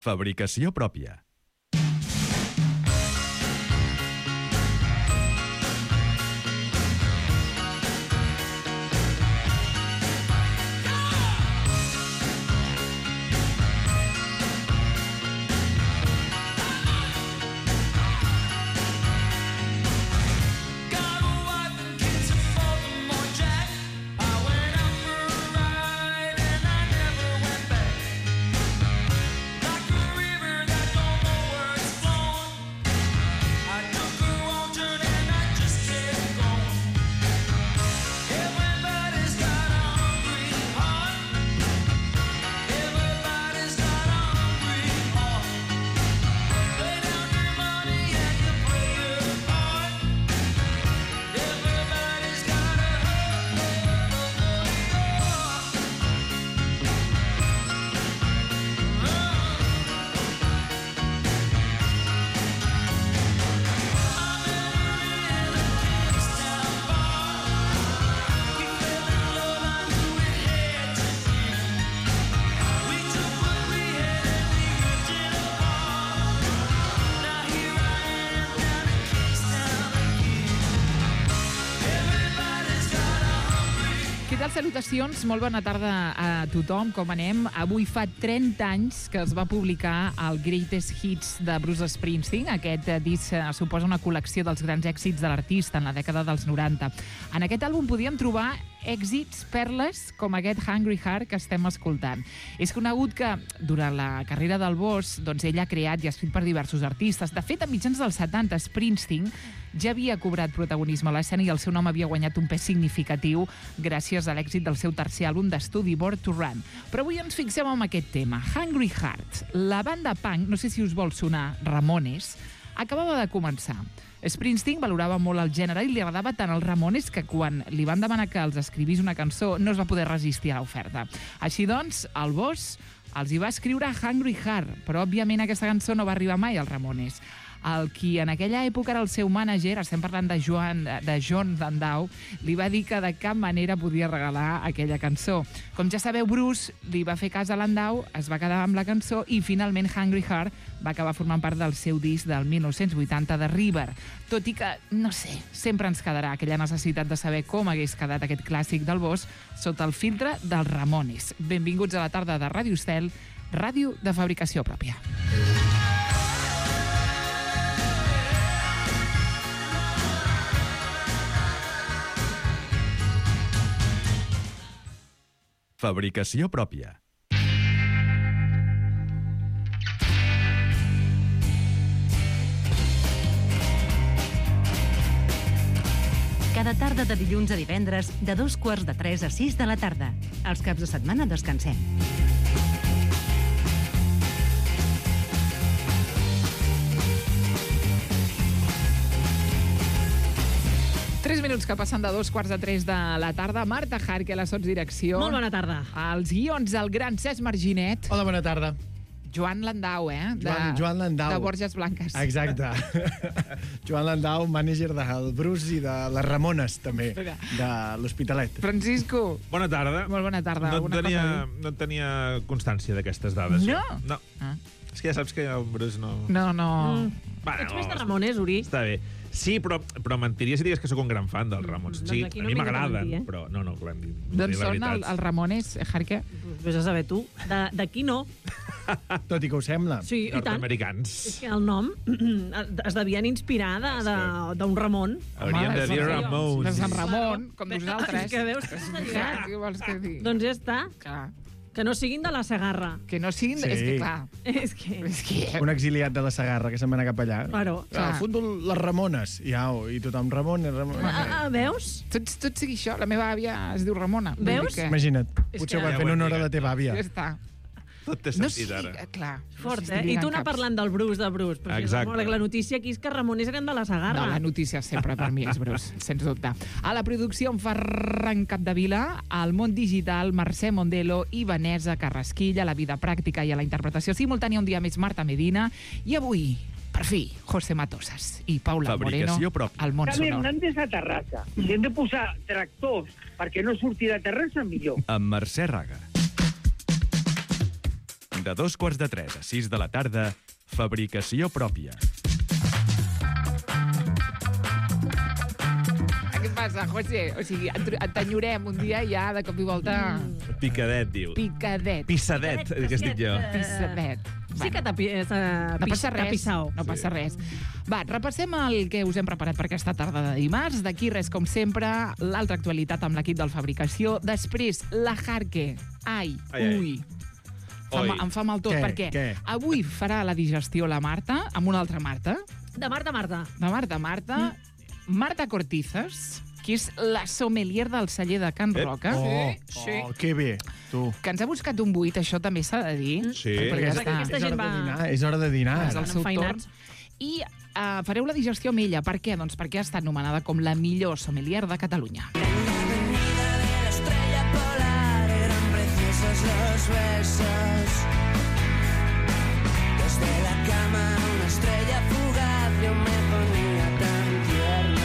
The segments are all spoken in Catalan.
Fabricació pròpia. Salutacions, molt bona tarda a tothom, com anem? Avui fa 30 anys que es va publicar el Greatest Hits de Bruce Springsteen. Aquest disc suposa una col·lecció dels grans èxits de l'artista en la dècada dels 90. En aquest àlbum podíem trobar èxits, perles, com aquest Hungry Heart que estem escoltant. És conegut que durant la carrera del Boss, doncs ell ha creat i ha escrit per diversos artistes. De fet, a mitjans dels 70, Springsteen ja havia cobrat protagonisme a l'escena i el seu nom havia guanyat un pes significatiu gràcies a l'èxit del seu tercer àlbum d'estudi, Born to Run. Però avui ens fixem en aquest tema, Hungry Heart. La banda punk, no sé si us vol sonar, Ramones, acabava de començar. Springsteen valorava molt el gènere i li agradava tant els Ramones que quan li van demanar que els escrivís una cançó no es va poder resistir a l'oferta. Així doncs, el Boss els hi va escriure Hungry Heart, però òbviament aquesta cançó no va arribar mai als Ramones. El qui en aquella època era el seu mànager, estem parlant de John Landau, li va dir que de cap manera podia regalar aquella cançó. Com ja sabeu, Bruce li va fer cas a Landau, es va quedar amb la cançó i finalment Hungry Heart va acabar formant part del seu disc del 1980 de River. Tot i que, no sé, sempre ens quedarà aquella necessitat de saber com hagués quedat aquest clàssic del Boss sota el filtre dels Ramones. Benvinguts a la tarda de Ràdio Estel, ràdio de fabricació pròpia. Fabricació pròpia. Cada tarda de dilluns a divendres, de 2:45 a 6 de la tarda. Els caps de setmana descansem. Minuts que passen de 2:45 de la tarda. Marta Jarque, a la sotsdirecció. Molt bona tarda. Els guions, el gran Cesc Marginet. Hola, bona tarda. Joan Landau, Joan Landau. De Borges Blanques. Exacte. Joan Landau, mànager del Bruce i de les Ramones, també, de l'Hospitalet. Francisco. Bona tarda. Molt bona tarda. No en tenia constància d'aquestes dades. No? No. Ah. És que ja saps que el Bruce no... No. Ets més de Ramones, Uri? Està bé. Sí, però mentiria si digués que sóc un gran fan dels Ramones. Sí, doncs a mi m'agraden, però no, clar, doncs són els Ramones, Jarque? Vés a saber tu. D'aquí no. Tot i que ho sembla. Sí, i tant. Nord-americans. És que el nom es devien inspirar d'un Ramon. Hauríem de dir Ramon. De Sant Ramon, com nosaltres. És que veus que s'ha lligat. Què vols que digui? Doncs ja està. Clar. Que no siguin de la Segarra. Que no siguin... Sí. És que, clar... És que... Un exiliat de la Segarra que se'n va anar cap allà. Claro. Al fons les Ramones. I tothom Ramon. Veus? Tot sigui això. La meva àvia es diu Ramona. Veus? Imagina't. És Potser que- ho va fer en honor a la teva àvia. Ja està. Tot té No sentit, ara. clar. Fort, No sé si I tu anar caps. parlant del Bruce, Però Exacte. la notícia aquí és que Ramones eren de la Segarra. No, la notícia sempre per mi és Bruce, sens dubte. A la producció en Ferran Capdevila, al món digital, Mercè Mondelo i Vanessa Carrasquilla, a la vida pràctica i a la interpretació simultània un dia més Marta Medina, i avui, per fi, José Matosas i Paula Moreno Fabricació pròpia. al món Xavi sonor. Hernández a Terrassa. Si hem de posar tractors perquè no surti de Terrassa, millor. Amb Mercè Raga. De 2:45 a 6 de la tarda, Fabricació pròpia. Què passa, José? O sigui, et enyorem un dia ja de cop i volta... Picadet, diu. Picadet. Pissadet, que estic jo. Pissadet. Sí que t'ha No passa res, pissau. no passa res. Va, repassem el que us hem preparat per aquesta tarda de dimarts. D'aquí res, com sempre, l'altra actualitat amb l'equip del Fabricació. Després, la Jarque. Ai, ui. Em fa mal tot, perquè avui farà la digestió la Marta, amb una altra Marta. De Marta. Marta Cortizas, que és la sommelier del celler de Can Roca. Que bé, tu. Que ens ha buscat un buit, això també s'ha de dir. Sí. Perquè Aquesta gent va... És hora de dinar. És el seu torn. I fareu la digestió amb ella. Per què? Doncs perquè ha estat nomenada com la millor sommelier de Catalunya. Los besos desde la cama una estrella fugaz yo me ponía tan tierna.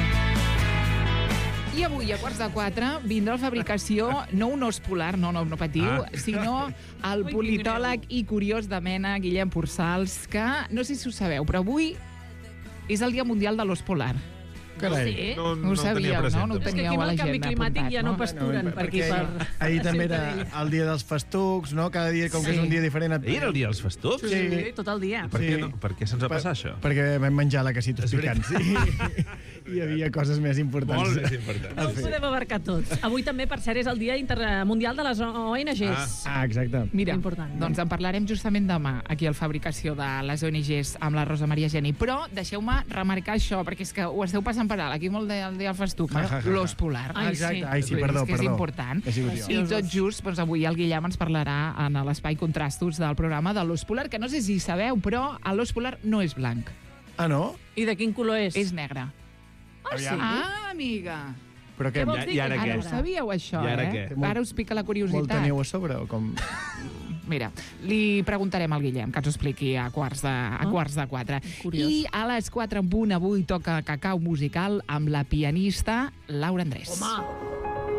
I avui, a 3:45, vindrà a Fabricació no un os polar, no patiu, sinó el politòleg i curiós de mena, Guillem Porçals, que no sé si ho sabeu, però avui és el Dia Mundial de l'os polar. Carai. No ho sabíeu, no? No ho És que aquí teníeu amb a el canvi l'agenda climàtic apuntat, ja no pasturen per aquí. Ahir també era el dia dels festucs, no? Cada dia, com que és un dia diferent... Ahir era el dia dels festucs? Sí, tot el dia. Per què se'ns va passar això? Perquè vam menjar la cassita picants. I hi havia coses més importants. Molt més importants. No ho podem abarcar tots. Avui també, per cert, és el Dia Mundial de les ONGs. Exacte. Mira, Important. doncs en parlarem justament demà aquí al Fabricació de les ONGs amb la Rosa Maria Geni. Però deixeu-me remarcar això, perquè és que ho esteu passant per alt. Aquí molt el dia del festuc, l'os polar. Exacte. Ai, sí, perdó. És que és important. I tot just, doncs, avui el Guillem ens parlarà en l'espai Contrastos del programa de l'os polar, que no sé si sabeu, però l'os polar no és blanc. Ah, no? I de quin color és? És negre. Aviam. Ah, amiga. Però què? Què vols dir? I ara Ara què? ho sabíeu, això, I ara eh? què? Ara us pica la Molta curiositat. neu a sobre o com? Mira, li preguntarem al Guillem que ens ho expliqui a quarts de 4. Curiós. I a les 4 en punt avui toca Cacau Musical amb la pianista Laura Andrés. Home!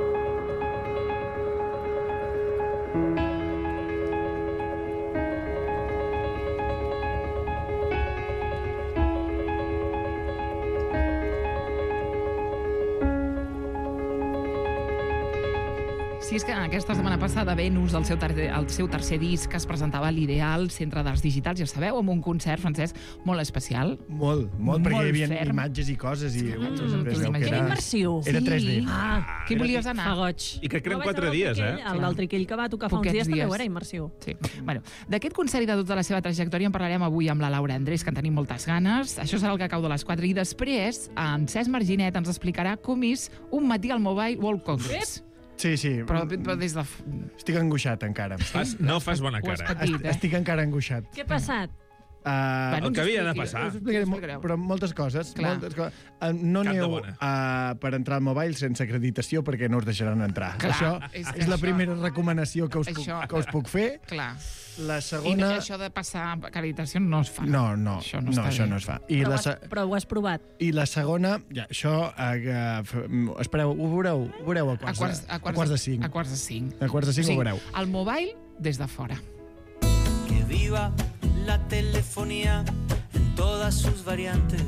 Si és que aquesta setmana passada Venus, el seu tercer disc, es presentava a l'Ideal, Centre d'Arts Digitals, ja sabeu, amb un concert, Francesc, molt especial. Molt, perquè hi havia ferm. imatges i coses i... Era immersiu. Era 3D. Ah, Qui volies anar? fa goig. I crec que eren 4 dies, eh? L'altre aquell que va tocar fa uns Poquets dies també dies. era immersiu. Sí. Bueno, d'aquest concert i de tota la seva trajectòria en parlarem avui amb la Laura Andrés, que en tenim moltes ganes. Això serà el Cacau de les 4. I després, en Cesc Marginet ens explicarà com és un matí al Mobile World Congress. Sí. Però des de... Estic angoixat encara. No fas bona Ho has cara. patit, eh? Estic encara angoixat. Què ha passat? El que havia de passar. Us explicaré, però moltes coses. Clar. No Cap de aneu bona. per entrar al mobile sense acreditació perquè no us deixaran entrar. Clar, Això és és, que la això- primera recomanació que us puc fer. Clar. La I segona... això de passar acreditació no es fa. No, Això no està això bé. no es fa. I Però ho has provat. la segona, ja, això... espereu, ho veureu a quarts de 5. A quarts de 5. A quarts de 5 ho veureu. El mobile des de fora. Que viva la telefonía en todas sus variantes.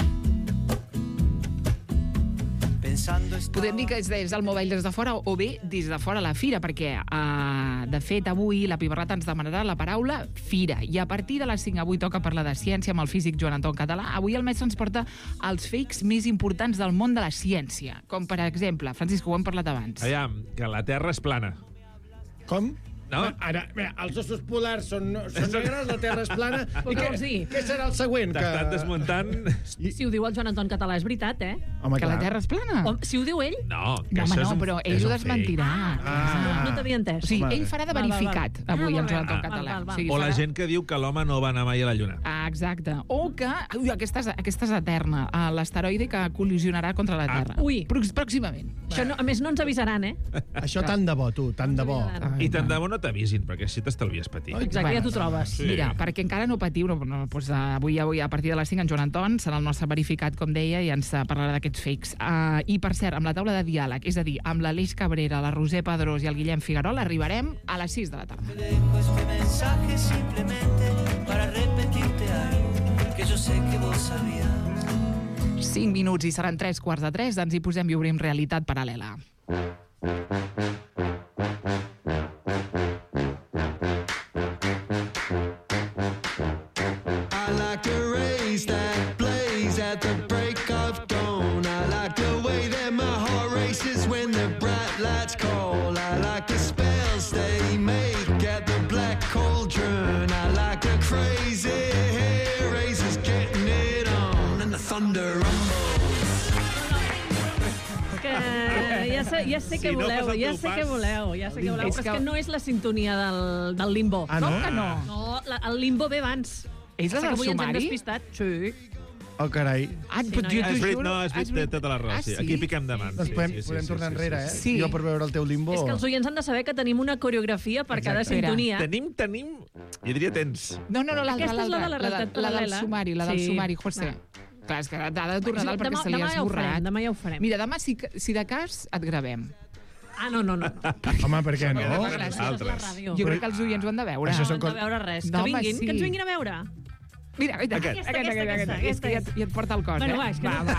Podem dir que és el mobile des de fora o bé des de fora la fira, perquè, de fet, avui la Pibarrata ens demanarà la paraula fira. I a partir de les 5 avui toca parlar de ciència amb el físic Joan Anton Català. Avui el mestre ens porta els fakes més importants del món de la ciència. Com, per exemple, Francisco, ho hem parlat abans. Aviam, que la Terra és plana. Com? No? Ara, els ossos polars són negres, la Terra és plana. Què vols dir? Què serà el següent? T'estan desmuntant... Si ho diu el Joan Anton Català és veritat, eh? Home, Que la Terra és plana? Si ho diu ell, No, que No, home, això és no, un... però ell és ho un desmentirà. no t'havia entès. O sigui, Home. ell farà de Val, val, val. verificat avui Ah, amb Joan molt Anton bé. Català. Val. O sigui, O la farà- gent que diu que l'home no va anar mai a la Lluna. exacte. O que... Ui, aquesta és eterna. L'asteroide que col·lisionarà contra la Terra. Ui. Pròximament. Això no, a més, no ens avisaran, Això tant de bo, tu, tant de bo. I tant de bo no t'avisin, perquè així t'estalvies patir. Exacte, ja t'ho trobes. Sí. Mira, perquè encara no patiu, doncs, avui a partir de les 5 en Joan Anton serà el nostre verificat, com deia, i ens parlarà d'aquests fakes. I, per cert, amb la taula de diàleg, és a dir, amb l'Aleix Cabrera, la Roser Pedrós i el Guillem Figuerol, arribarem a les 6 de la tarda. Dejo este mensaje simplemente para repetirte algo que yo sé que vos sabías. 5 minuts i seran 3:45, ens hi posem i obrim realitat paral·lela. I like to raise that blaze at the break of dawn. I like the way that my heart races when the bright lights call. I like the spells they make at the black cauldron. I like the crazy hair raisers getting it on and the thunder rumbles. Que ja sé què voleu, ja sé què voleu, però és que no és la sintonia del Limbo. Ah, no? Com que no? No, el Limbo ve abans. És la Passa del que avui ens hem sumari? despistat. Sí. Oh, carai. Però jo t'ho juro... No, has vist tota la raó. Sí. Aquí piquem de mans. Doncs podem tornar enrere, eh? Sí. Jo per veure el teu Limbo... És que els oients han de saber que tenim una coreografia per cada Exacte. sintonia. Tenim... Jo diria tens. No, l'altra, Aquesta és la de la realitat la del paral·lela. sumari, la del Sí. sumari, José. Clar, és que ha de tornar dalt perquè se li ha esborrat. Demà ja ho farem. Mira, demà, si de cas, et gravem. Ah, no. Home, per què no? Gràcies. Altres. Jo crec que els oients ho han de veure. Això No són han de veure res. No, Que home, vinguin, sí. que ens vinguin a veure. Mira, Aquesta. És que ja et porta el cos, Bueno, eh? va, és que no-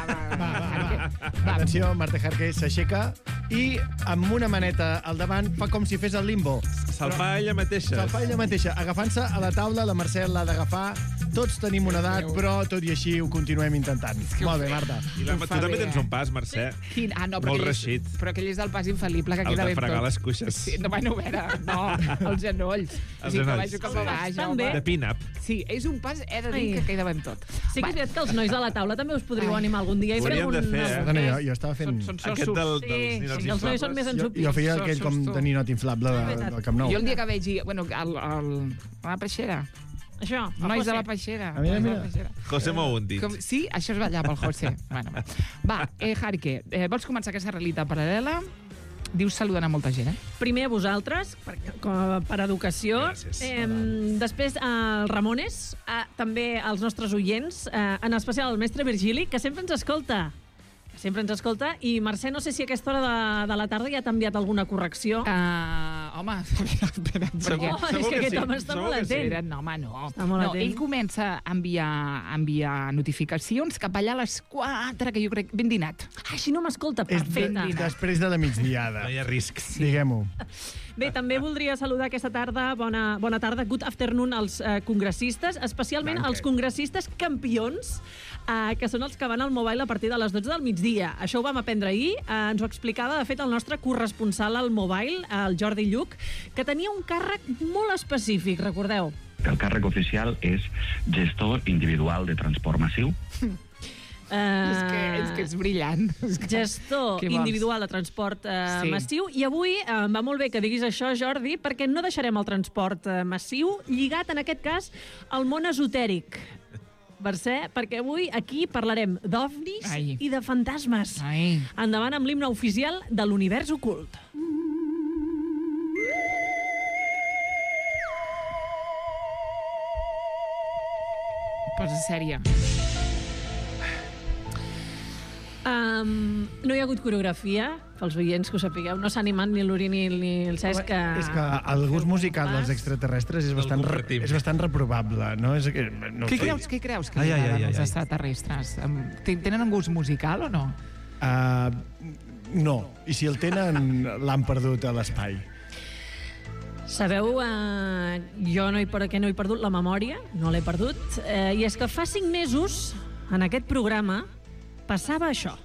Va. Atenció, Marta Jarque s'aixeca i amb una maneta al davant fa com si fes el Limbo. Se'l fa ella mateixa. Se'l fa ella mateixa, agafant-se a la taula, la Mercè l'ha d'agafar, tots tenim una edat, però tot i així ho continuem intentant. Molt bé, Marta. I tu també tens un pas, Mercè. No, Molt reixit. Però aquell és el pas infal·lible que El queda de ben fregar tot. les cuixes. Sí, no, bueno, a veure, no, els genolls. Els Sí, que genolls. vagi cap a baix, També. home. De pin-up. Sí, és un pas, he de dir Ai. que queda ben tot. Sí que és veritat que els nois de la taula també us podríeu animar algun dia i Ho fer hauríem de fer, eh? Perdona, jo estava fent... Són Aquest sossos. dels ninots Sí, els nois són més ensupits. Jo feia aquell com de ninot inflable del Camp Nou. Jo el dia que vegi, bueno, la peixera, Això, el nois de José. la peixera. Ah, mira, nois de mira. la peixera. José mou un dit. Sí, això es va allà pel José. Bueno, va, Jarque, vols començar aquesta realitat paral·lela? Dius saludant a molta gent, eh? Primer a vosaltres, per educació. Gràcies. Després als Ramones, també als nostres oients, en especial al mestre Virgili, que sempre ens escolta. I Mercè, no sé si a aquesta hora de la tarda ja t'ha enviat alguna correcció. Home, espera, Oh, és que aquest home està molt atent. Espera, no, home, no. Està molt atent. Ell comença a enviar notificacions cap allà a les 4, que jo crec, ben dinat. Així no m'escolta, És perfecte. després de la migdiada. No hi ha risc. Diguem-ho. Bé, també voldria saludar aquesta tarda, bona tarda, good afternoon als congressistes, especialment als congressistes campions, que són els que van al Mobile a partir de les 12 del migdia. Això ho vam aprendre ahir, ens ho explicava, de fet, el nostre corresponsal al Mobile, el Jordi Lluc, que tenia un càrrec molt específic, recordeu? El càrrec oficial és gestor individual de transport massiu. És que és brillant. Gestor Què vols? individual de transport massiu. I avui va molt bé que diguis això, Jordi, perquè no deixarem el transport massiu lligat, en aquest cas, al món esotèric. Mercè, perquè avui aquí parlarem d'ovnis Ai. i de fantasmes. Ai. Endavant amb l'himne oficial de l'univers ocult. Posa sèria. No hi ha hagut coreografia, pels oients que ho sapigueu. No s'ha animat ni l'Uri ni el Cesc. És que el gust musical dels extraterrestres és bastant reprovable. No? Què creus que Ai, ai, ai, els ai. extraterrestres? Tenen un gust musical o no? No. I si el tenen, l'han perdut a l'espai. Sabeu, jo perquè no he perdut la memòria, no l'he perdut, i és que fa 5 mesos, en aquest programa, passava això.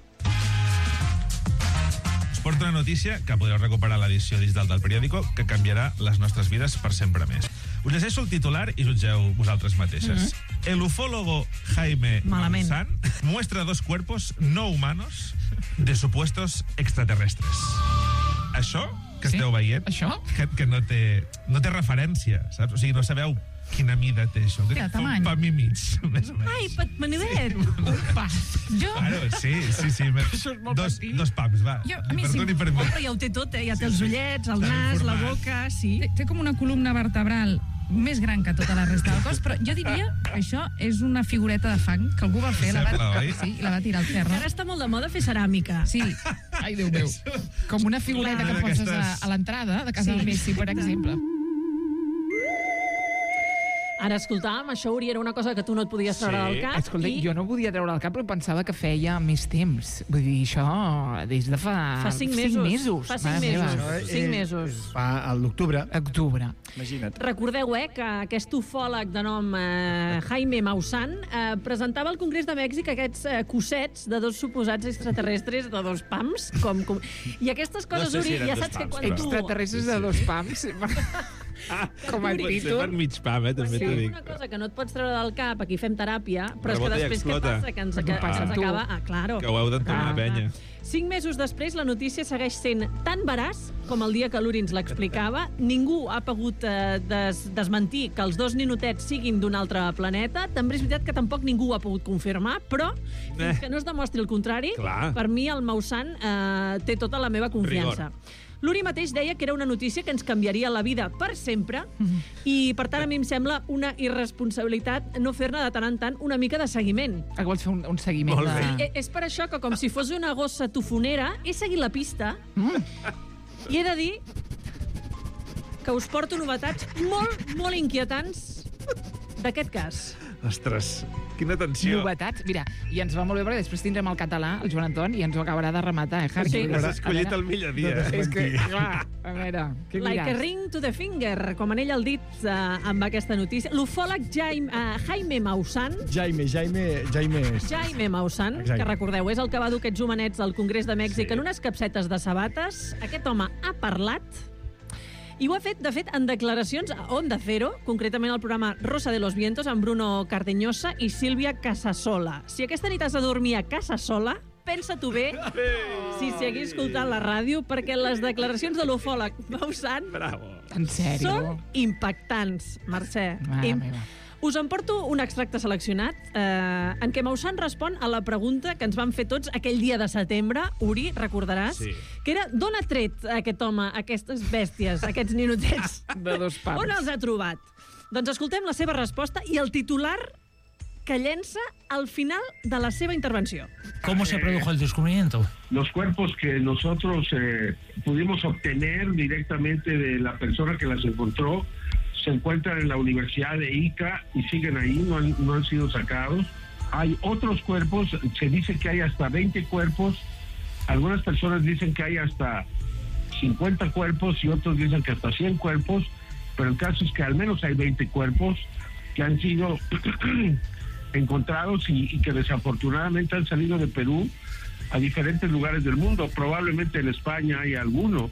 Us porto una notícia que podeu recuperar a l'edició digital del periòdico que canviarà les nostres vides per sempre més. Us llegeixo el titular i jutgeu vosaltres mateixes. El ufólogo Jaime Malament. Maussan muestra 2 cuerpos no humanos de supuestos extraterrestres. Això que esteu veient, Això? que no té referència, saps? O sigui, no sabeu quina mida té això? Té el tamany. Un pam i mig, més o menys. Ai, menudet! Jo... Claro, sí. Dos pams, va. A mi sí. Perdoni per mi. Però ja ho té tot, Ja té els ullets, el nas, la boca, sí. Té com una columna vertebral més gran que tota la resta del cos, però jo diria que això és una figureta de fang que algú va fer, la va tirar al terra. Ara està molt de moda fer ceràmica. Sí. Ai, Déu meu. Com una figureta que poses a l'entrada de casa del Messi, per exemple. Ara, escoltàvem, això, Uri, era una cosa que tu no et podies treure del cap. Escolta, jo no podia treure el cap, però pensava que feia més temps. Vull dir, això des de fa 5 mesos. Fa 5 mesos. 5 mesos. Fa a l'octubre. Octubre. Imagina't. Recordeu, que aquest ufòleg de nom Jaime Maussan presentava al Congrés de Mèxic aquests cossets de dos suposats extraterrestres de dos pams. I aquestes coses, Uri, ja saps que quan tu... Extraterrestres de dos pams... Com a títol. Per mig pam, també t'ho dic. Una cosa que no et pots treure del cap, aquí fem teràpia, però és que després què passa? Que ens acaba... Claro. Que ho heu d'entomar, penya. 5 mesos després, la notícia segueix sent tan veraç com el dia que l'Uri ens l'explicava. Ningú ha pogut desmentir que els dos ninotets siguin d'un altre planeta. També és veritat que tampoc ningú ho ha pogut confirmar, però fins que no es demostri el contrari, per mi el Maussan té tota la meva confiança. L'Uri mateix deia que era una notícia que ens canviaria la vida per sempre i, per tant, a mi em sembla una irresponsabilitat no fer-ne de tant en tant una mica de seguiment. Vols fer un seguiment? Molt bé. Sí, és per això que, com si fos una gossa tofonera, he seguit la pista i he de dir que us porto novetats molt inquietants d'aquest cas. Ostres, quina tensió. Novetats. Mira, i ens va molt bé perquè després tindrem el català, el Joan Anton, i ens ho acabarà de rematar, Harry? Sí. Has escollit el millor dia. És que, clar, a veure, què diràs? Like a ring to the finger, com anell el dit amb aquesta notícia. L'ufòleg Jaime Maussan... Jaime Maussan, que recordeu, és el que va dur aquests homenets al Congrés de Mèxic en unes capsetes de sabates. Aquest home ha parlat i ho ha fet, de fet, en declaracions a Onda Cero, concretament al programa Rosa de los Vientos, amb Bruno Cardeñosa i Sílvia Casasola. Si aquesta nit has de dormir a casa sola, pensa-t'ho bé si seguis escoltant la ràdio, perquè les declaracions de l'ufòleg Maussan són impactants, Mercè. Us en porto un extracte seleccionat en què Maussan respon a la pregunta que ens van fer tots aquell dia de setembre, Uri, recordaràs, que era d'on ha tret aquest home aquestes bèsties, aquests ninotets? De dos pams. On els ha trobat? Doncs escoltem la seva resposta i el titular que llença al final de la seva intervenció. ¿Cómo se produjo el descubrimiento? Los cuerpos que nosotros pudimos obtener directamente de la persona que las encontró se encuentran en la Universidad de Ica y siguen ahí, no han sido sacados. Hay otros cuerpos, se dice que hay hasta 20 cuerpos, algunas personas dicen que hay hasta 50 cuerpos y otros dicen que hasta 100 cuerpos, pero el caso es que al menos hay 20 cuerpos que han sido encontrados y que desafortunadamente han salido de Perú a diferentes lugares del mundo. Probablemente en España hay alguno.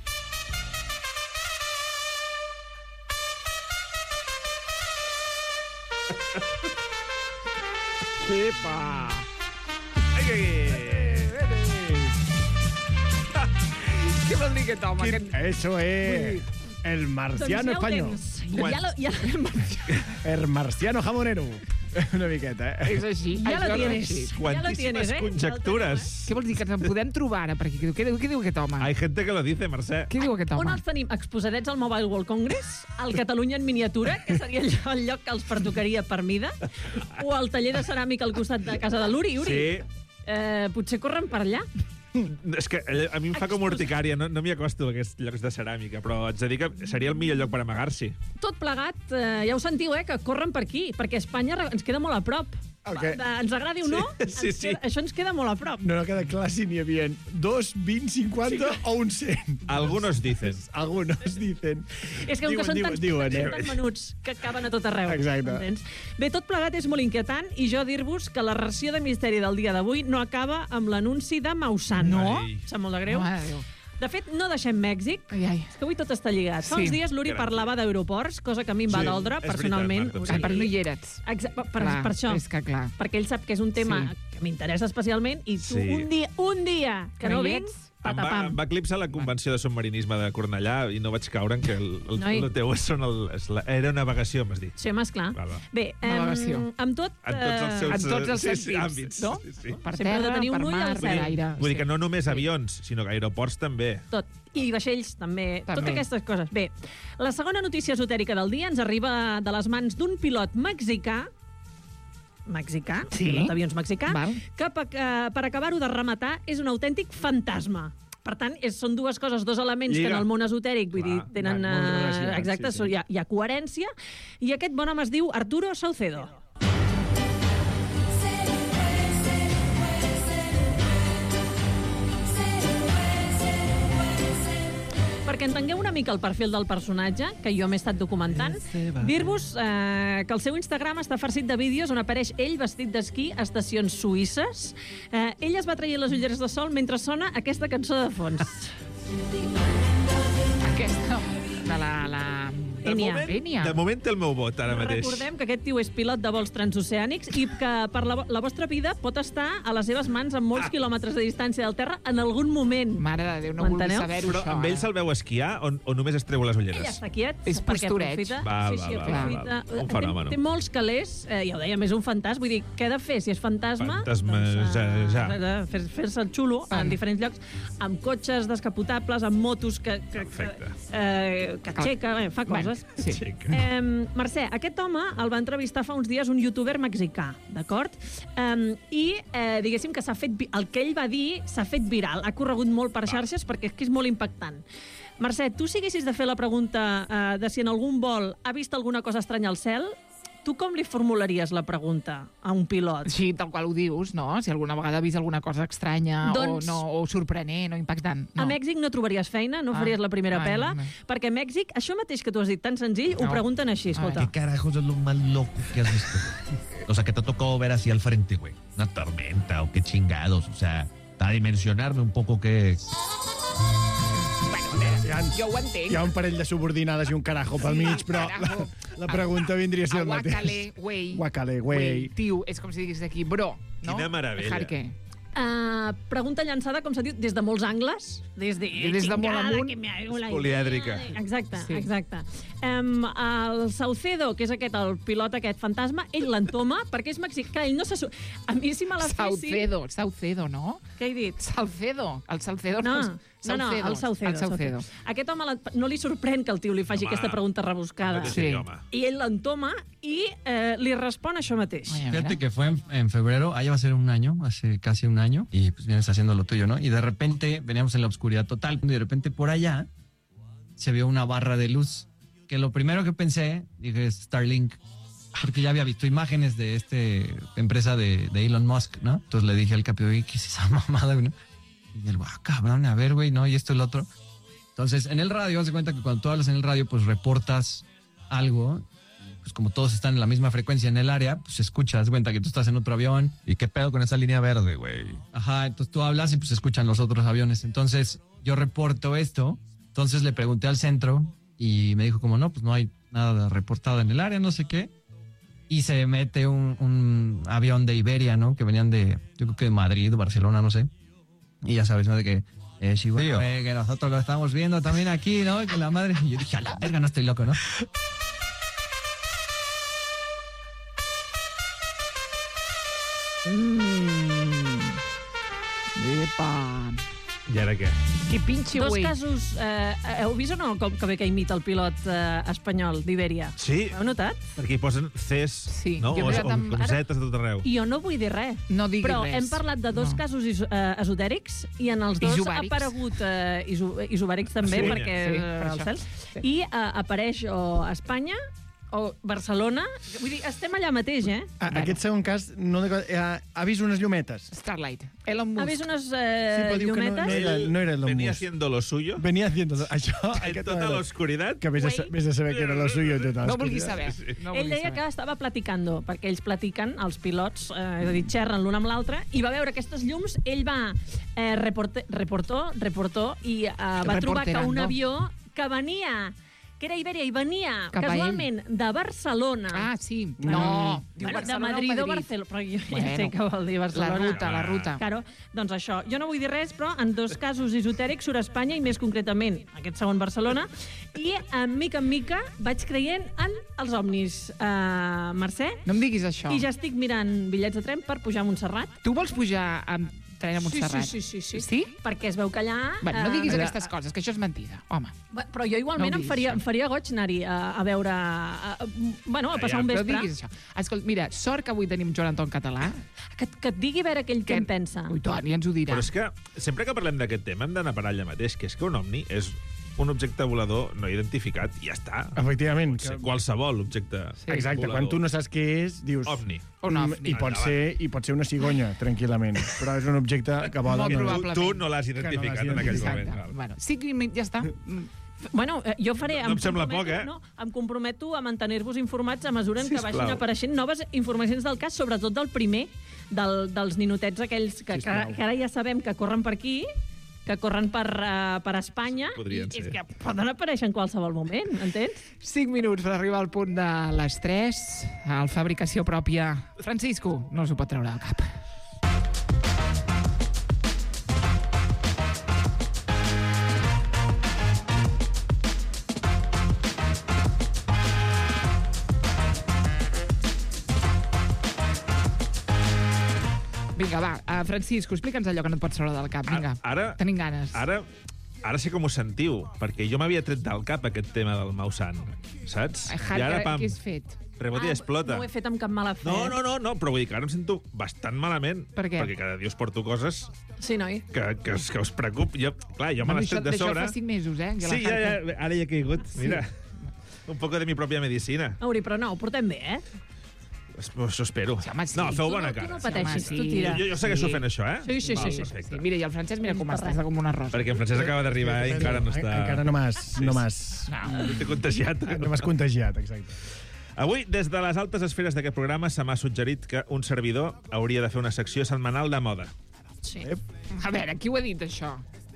Epa! Què vol dir aquest home? Eso es el marciano español. El marciano jamonero. Una miqueta, És així. Ja lo tienes. Quantíssimes conjectures. Què vols dir, que ens en podem trobar ara per aquí? Què diu aquest home? Hay gente que lo dice, Mercè. Què diu aquest home? On els tenim? Exposadets al Mobile World Congress? Al Catalunya en miniatura, que seria el lloc que els pertocaria per mida? O al taller de ceràmica al costat de casa de l'Uri? Uri? Sí. Potser corren per allà? És que a mi em fa com urticària, no m'hi acosto a aquests llocs de ceràmica, però haig de dir que seria el millor lloc per amagar-s'hi. Tot plegat, ja ho sentiu, que corren per aquí, perquè Espanya ens queda molt a prop. Ens agradi o no, això ens queda molt a prop. No queda clar si n'hi havia 2, 20, 50 o un 100. Algunos dicen. És que són tan menuts que acaben a tot arreu. Exacte. Bé, tot plegat és molt inquietant i jo dir-vos que la ració de misteri del dia d'avui no acaba amb l'anunci de Maussan. No? Sap molt de greu. De fet, no deixem Mèxic. És que avui tot està lligat. Fa uns dies l'Uri parlava d'aeroports, cosa que a mi em va doldre, personalment. Per no hi eres. Per això. És que clar. Perquè ell sap que és un tema que m'interessa especialment i tu un dia que no vens patapam. Em va eclipsar la convenció de submarinisme de Cornellà i no vaig caure en que el teu són aeronavegació, m'has dit. Sí, home, esclar. Bé, Navegació. amb tot... En tots els sentits, àmbits, no? Sí. Per Sempre ha de terra, tenir un per ull mar, al per cel. aire. Vull dir que no només avions, sinó que aeroports també. Tot. I vaixells, també. També. Totes aquestes coses. Bé, la segona notícia esotèrica del dia ens arriba de les mans d'un pilot mexicà, Sí. pilot d'avions mexicà, Val. que per acabar-ho de rematar és un autèntic fantasma. Per tant, són dues coses, dos elements que en el món esotèric, vull dir, tenen... molt relacionats, Exacte, sí. hi ha coherència. I aquest bon home es diu Arturo Saucedo. Perquè entengueu una mica el perfil del personatge, que jo m'he estat documentant, dir-vos que el seu Instagram està farcit de vídeos on apareix ell vestit d'esquí a estacions suïsses. Ell es va traient les ulleres de sol mentre sona aquesta cançó de fons. Aquesta, de la Enya. De moment té el meu vot, ara mateix. Recordem que aquest tio és pilot de vols transoceànics i que per la vostra vida pot estar a les seves mans a molts quilòmetres de distància del terra en algun moment. Mare de Déu, no vulgui M'enteneu? saber-ho, Però això. amb ell se'l veu esquiar o només es treu les Ell ulleres? està quiet. És perquè postureig. aprofita. Val, Sí, val, aprofita. val. Un fenòmeno. Té molts calés, ja ho dèiem, és un fantasma. Vull dir, què ha de fer? Si és fantasma, fer-se el xulo en diferents llocs, amb cotxes descapotables, amb motos que aixeca, fa coses. Sí. Mercè, aquest home el va entrevistar fa uns dies un youtuber mexicà, d'acord? I diguéssim que el que ell va dir s'ha fet viral, ha corregut molt per xarxes perquè és molt impactant. Mercè, tu si haguessis de fer la pregunta de si en algun vol ha vist alguna cosa estranya al cel, tu com li formularies la pregunta a un pilot? Sí, tal qual ho dius, no? Si alguna vegada ha vist alguna cosa estranya Doncs- o sorprenent o impactant. No. A Mèxic no trobaries feina, no faries la primera pela, perquè a Mèxic, això mateix que tu has dit tan senzill, ho pregunten així, escolta. ¿Qué carajos es lo más loco que has visto? O sea, que te ha tocado ver así al frente, güey. Una tormenta o qué chingados. O sea, para dimensionarme un poco que... Jo ho entenc. Hi ha un parell de subordinades i un carajo pel mig, però la pregunta vindria a ser el mateix. Guacale, güey. Guacale, güey. Tio, és com si diguis d'aquí, bro. No? Quina meravella. Dejar què? Pregunta llançada, com s'ha dit, des de molts angles. Des de molt amunt. Polièdrica. Exacte, Sí. exacte. El Saucedo, que és el pilot aquest fantasma, ell l'entoma perquè és mexicà, ell no se... A mi si me la fessin... Saucedo, no? Què he dit? Salcedo. El Salcedo No, no, el Saucedo. Aquest home no li sorprèn que el tio li faci aquesta pregunta rebuscada. Sí. I ell l'entoma i li respon això mateix. Fíjate que fue en febrero, allá va a ser un año, hace casi un año, y pues vienes haciendo lo tuyo, ¿no? Y de repente veníamos en la oscuridad total, y de repente por allá se vio una barra de luz, que lo primero que pensé, dije, es Starlink, porque ya había visto imágenes de esta empresa de Elon Musk, ¿no? Entonces le dije al capitán, ¿qué es esa mamada, güey? Y él, cabrón, a ver, güey, ¿no? Y esto y lo otro. Entonces, en el radio, haz de cuenta que cuando tú hablas en el radio, pues reportas algo, pues como todos están en la misma frecuencia en el área, pues escuchas, haz de cuenta que tú estás en otro avión. ¿Y qué pedo con esa línea verde, güey? Ajá, entonces tú hablas y pues escuchan los otros aviones. Entonces, yo reporto esto, entonces le pregunté al centro y me dijo como, no, pues no hay nada reportado en el área, no sé qué. Y se mete un avión de Iberia, ¿no? Que venían de, yo creo que de Madrid, Barcelona, no sé. Y ya sabes, ¿no? De que, sí, bueno, que nosotros lo estamos viendo también aquí, ¿no? Que la madre... Y yo dije, a la verga, no estoy loco, ¿no? Epa. I ara què? Que pinche Dos güey. casos... heu vist o no com que bé que imita el pilot espanyol d'Iberia? Sí. Heu notat? Perquè hi posen Cs, no? jo O he mirat amb- com zetes de tot arreu. I jo no vull dir res. No diguis Però res. hem parlat de dos casos esotèrics i en els dos Isobàrics. ha aparegut isobàrics també, Sí, perquè sí, per al això. cel. I apareix o a Espanya o Barcelona. Vull dir, estem allà mateix, eh? Aquest segon cas no ha vist unes llumetes. Starlight. Elon Musk. Ha vist unes però diu que llumetes? no era Elon Venía Musk. haciendo lo suyo. Venía haciendo això. En tota l'oscuritat. Que vés a saber que era lo suyo. Tota No vulguis saber. No Ell vulguis deia saber. que estava platicando, perquè ells platiquen, els pilots, és a dir, xerren l'un amb l'altre, i va veure aquestes llums, ell va reportó, i va trobar que un Reporterando. avió que venia que era Ibèria i venia Cap a ell. casualment de Barcelona. Ah, sí. No. Diu Bueno, de Barcelona o Madrid o Barcelona, però jo ja sé què vol dir Barcelona. La ruta. Claro, doncs això, jo no vull dir res, però en 2 casos esotèrics surt a Espanya i més concretament aquest segon Barcelona, i en mica vaig creient en els ovnis, Mercè. No em diguis això. I ja estic mirant bitllets de tren per pujar a Montserrat. Tu vols pujar amb tren a Montserrat? Sí. Sí? Perquè es veu que allà... Bueno, no diguis aquestes coses, que això és mentida, home. Però jo igualment No em faria goig anar-hi a veure... a passar un No vespre. diguis això. Escolta, mira, sort que avui tenim Joan Anton Català. Que et digui a veure aquell què en pensa. Ui, tant, ja ens ho dirà. Però és que sempre que parlem d'aquest tema hem d'anar per allà mateix, que és que un ovni és un objecte volador no identificat i ja està. Efectivament. Pot ser qualsevol objecte Exacte, volador. quan tu no saps què és, dius... Ovni. Un ovni. I pot ser una cigonya, tranquil·lament. Però és un objecte que vola... Molt probablement. Tu no l'has identificat en aquell moment. Exacte. Val. Bueno, sí, ja està. Bueno, jo faré... No em sembla poc, eh? No, em comprometo a mantenir-vos informats a mesura en que Sisplau. vagin apareixent noves informacions del cas, sobretot del primer, dels ninotets aquells que ara ja sabem que corren per aquí, que corren per Espanya, Podrien i és ser. que poden aparèixer en qualsevol moment, entens? 5 minuts per arribar al punt de les 3. Al fabricació pròpia. Francisco no s'ho pot treure del cap. Vinga, va, Francisco, explica'ns allò que no et pots treure del cap. Vinga, tenim ganes. Ara sé com ho sentiu, perquè jo m'havia tret del cap aquest tema del Mausan, saps? I ara, pam, què has fet? rebota i explota. No ho he fet amb cap mala fe. No, però vull dir que ara em sento bastant malament. Per què? Perquè cada dia us porto coses Sí, noi. que us preocupi. Jo me les tret de sobre. D'això fa 5 mesos, eh? Sí, ja, ara ja he caigut. Mira, un poco de mi pròpia medicina. Auri, però no, ho portem bé, eh? Això espero. Sí, home, sí. No, feu Tu bona no- tu cara. no pateixis, Sí, tu home, tira. Jo segueixo fent això, eh? Sí, Val, sí. perfecte. Sí, mira, i el Francesc, mira com està com una rosa. Perquè en Francesc acaba d'arribar i encara no està... Encara no m'has... No t'he contagiat. No m'has contagiat, exacte. Avui, des de les altes esferes d'aquest programa, se m'ha suggerit que un servidor hauria de fer una secció setmanal de moda. Sí. A veure, qui ho ha dit, això?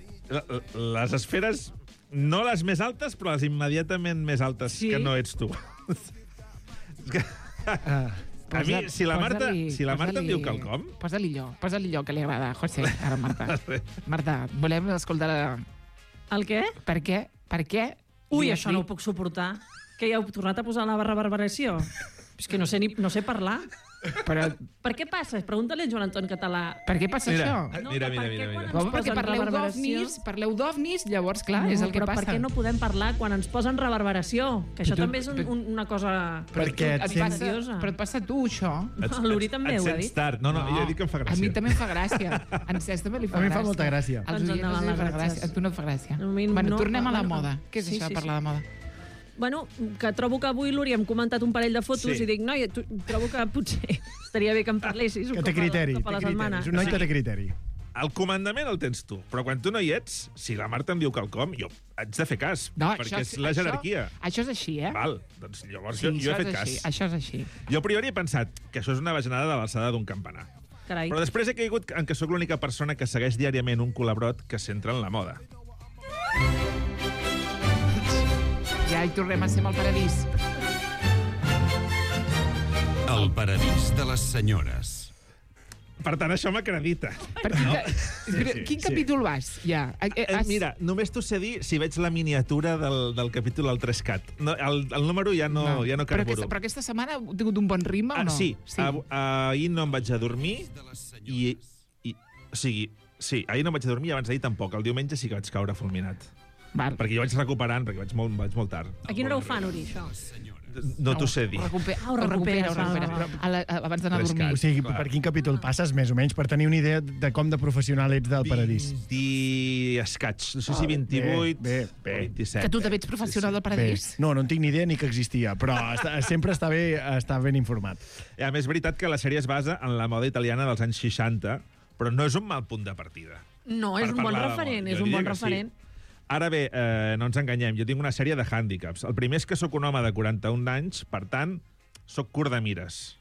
Les esferes, no les més altes, però les immediatament més altes, Sí. que no ets tu. És que... A mi, si la Marta em diu quelcom... Posa-li allò que li agrada a José, ara Marta. Marta, volem escoltar... El què? Per què? Per què? Ui, Digues, això no ho puc suportar. Que ja heu tornat a posar la reverberació? És que no sé parlar. Però Per què passa? Pregunta-li a Joan Anton Català. per què passa Mira, això? mira. Home, perquè reverberació- parleu d'ovnis, llavors, clar, és el que però passa. per què no podem parlar quan ens posen reverberació? Que això Però tu- també és una cosa Perquè et sents... seriosa. Però et passa a tu, això. L'Uri també ho ha Et dit. sents tard. No, jo he dit que em fa A gràcia. mi també em fa gràcia. A en Cesc també li fa gràcia. A mi em fa molta gràcia. Als Ens oients endavant els les fa gràcies. gràcia. A tu no et fa gràcia. A mi Bueno, no, tornem a la bueno, moda. Què és sí, això de sí, parlar de moda? Bueno, que trobo que avui l'Uri hem comentat un parell de fotos Sí. i dic, noi, trobo que potser estaria bé que em parlessis un Que té criteri, cop a la setmana. és un noi que té criteri. El comandament el tens tu, però quan tu no hi ets, si la Marta em diu quelcom, jo haig de fer cas, perquè és la jerarquia. Això és així, eh? Val, doncs llavors Sí, jo he això fet és cas. així, això és així. Jo a priori he pensat que això és una bajanada de l'alçada d'un campanar. Carai. Però després he caigut en que sóc l'única persona que segueix diàriament un colabrot que es centra en la moda. Ja hi tornem a ser amb el paradís. El paradís de les senyores. Per tant, això m'acredita. Quin capítol vas, ja? Mira, només t'ho sé dir si veig la miniatura del capítol al 3CAT. No, el número ja no carburo. Però aquesta setmana heu tingut un bon ritme o no? Sí. Ahir no em vaig a dormir i... O sigui, sí, ahir no em vaig a dormir i abans d'ahir tampoc. El diumenge sí que vaig caure fulminat. Val. Perquè jo vaig recuperant, perquè vaig molt tard. A quina hora ho fan, Uri, això? No t'ho sé dir. Ho recuperes. Abans d'anar a dormir. O sigui, per quin capítol passes, més o menys, per tenir una idea de com de professional ets del paradís? 20 escaig. No sé si 28 bé. o 27. Que tu també ets professional del paradís? No en tinc ni idea ni que existia, però sempre està bé estar ben informat. I a més, és veritat que la sèrie es basa en la moda italiana dels anys 60, però no és un mal punt de partida. No, és Per un bon parlar de referent, moda. és Jo un bon diria que sí. referent. Ara bé, no ens enganyem, jo tinc una sèrie de hàndicaps. El primer és que sóc un home de 41 anys, per tant, sóc curt de mires.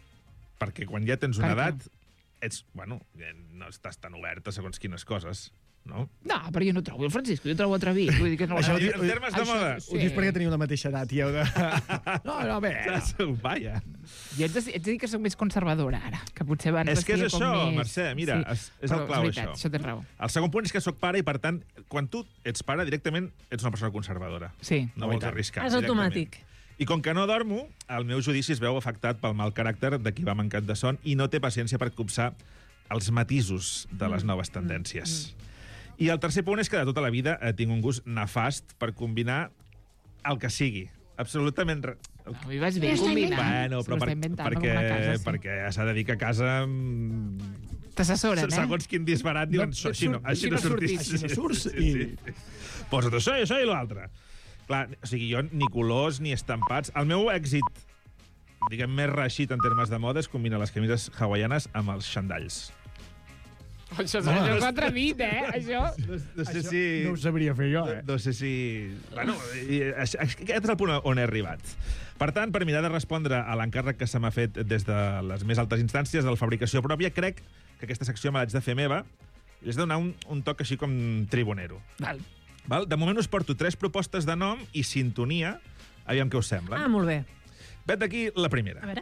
Perquè quan ja tens una Per què? edat, no estàs tan oberta segons quines coses. no? No, però jo no trobo el Francisco, jo trobo atrevit. Vull dir que no... Això, En termes de moda. Ho dius perquè teniu la mateixa edat i heu de... No, bé. Vaja. Jo ets de dir que soc més conservadora, ara, que potser abans És que és vestia com això, més... Mercè, mira, és el clau, veritat, això tens raó. El segon punt és que sóc pare i, per tant, quan tu ets pare, directament ets una persona conservadora. Sí. No vols arriscar. És automàtic. I com que no dormo, el meu judici es veu afectat pel mal caràcter de qui va mancat de son i no té paciència per copsar els matisos de les noves tendències. I el tercer punt és que de tota la vida tinc un gust nefast per combinar el que sigui. Absolutament... Avui vas bé combinar. Bueno, però perquè s'ha de dir que a casa... T'assessoren, Segons quin disbarat diuen, així no sortís. Així no surts. Posa't això i l'altre. Clar, o sigui, jo ni colors ni estampats. El meu èxit, diguem, més reeixit en termes de moda és combinar les camises hawaianes amb els xandalls. Això és atrevit, això. No sé si... No ho sabria fer jo, No sé si... Bueno, aquest és el punt on he arribat. Per tant, per mirar de respondre a l'encàrrec que se m'ha fet des de les més altes instàncies de la fabricació pròpia, crec que aquesta secció me l'haig de fer meva i l'haig de donar un toc així com tribunero. Val. De moment us porto 3 propostes de nom i sintonia. Aviam què us sembla. Ah, molt bé. Vet d'aquí la primera. A veure.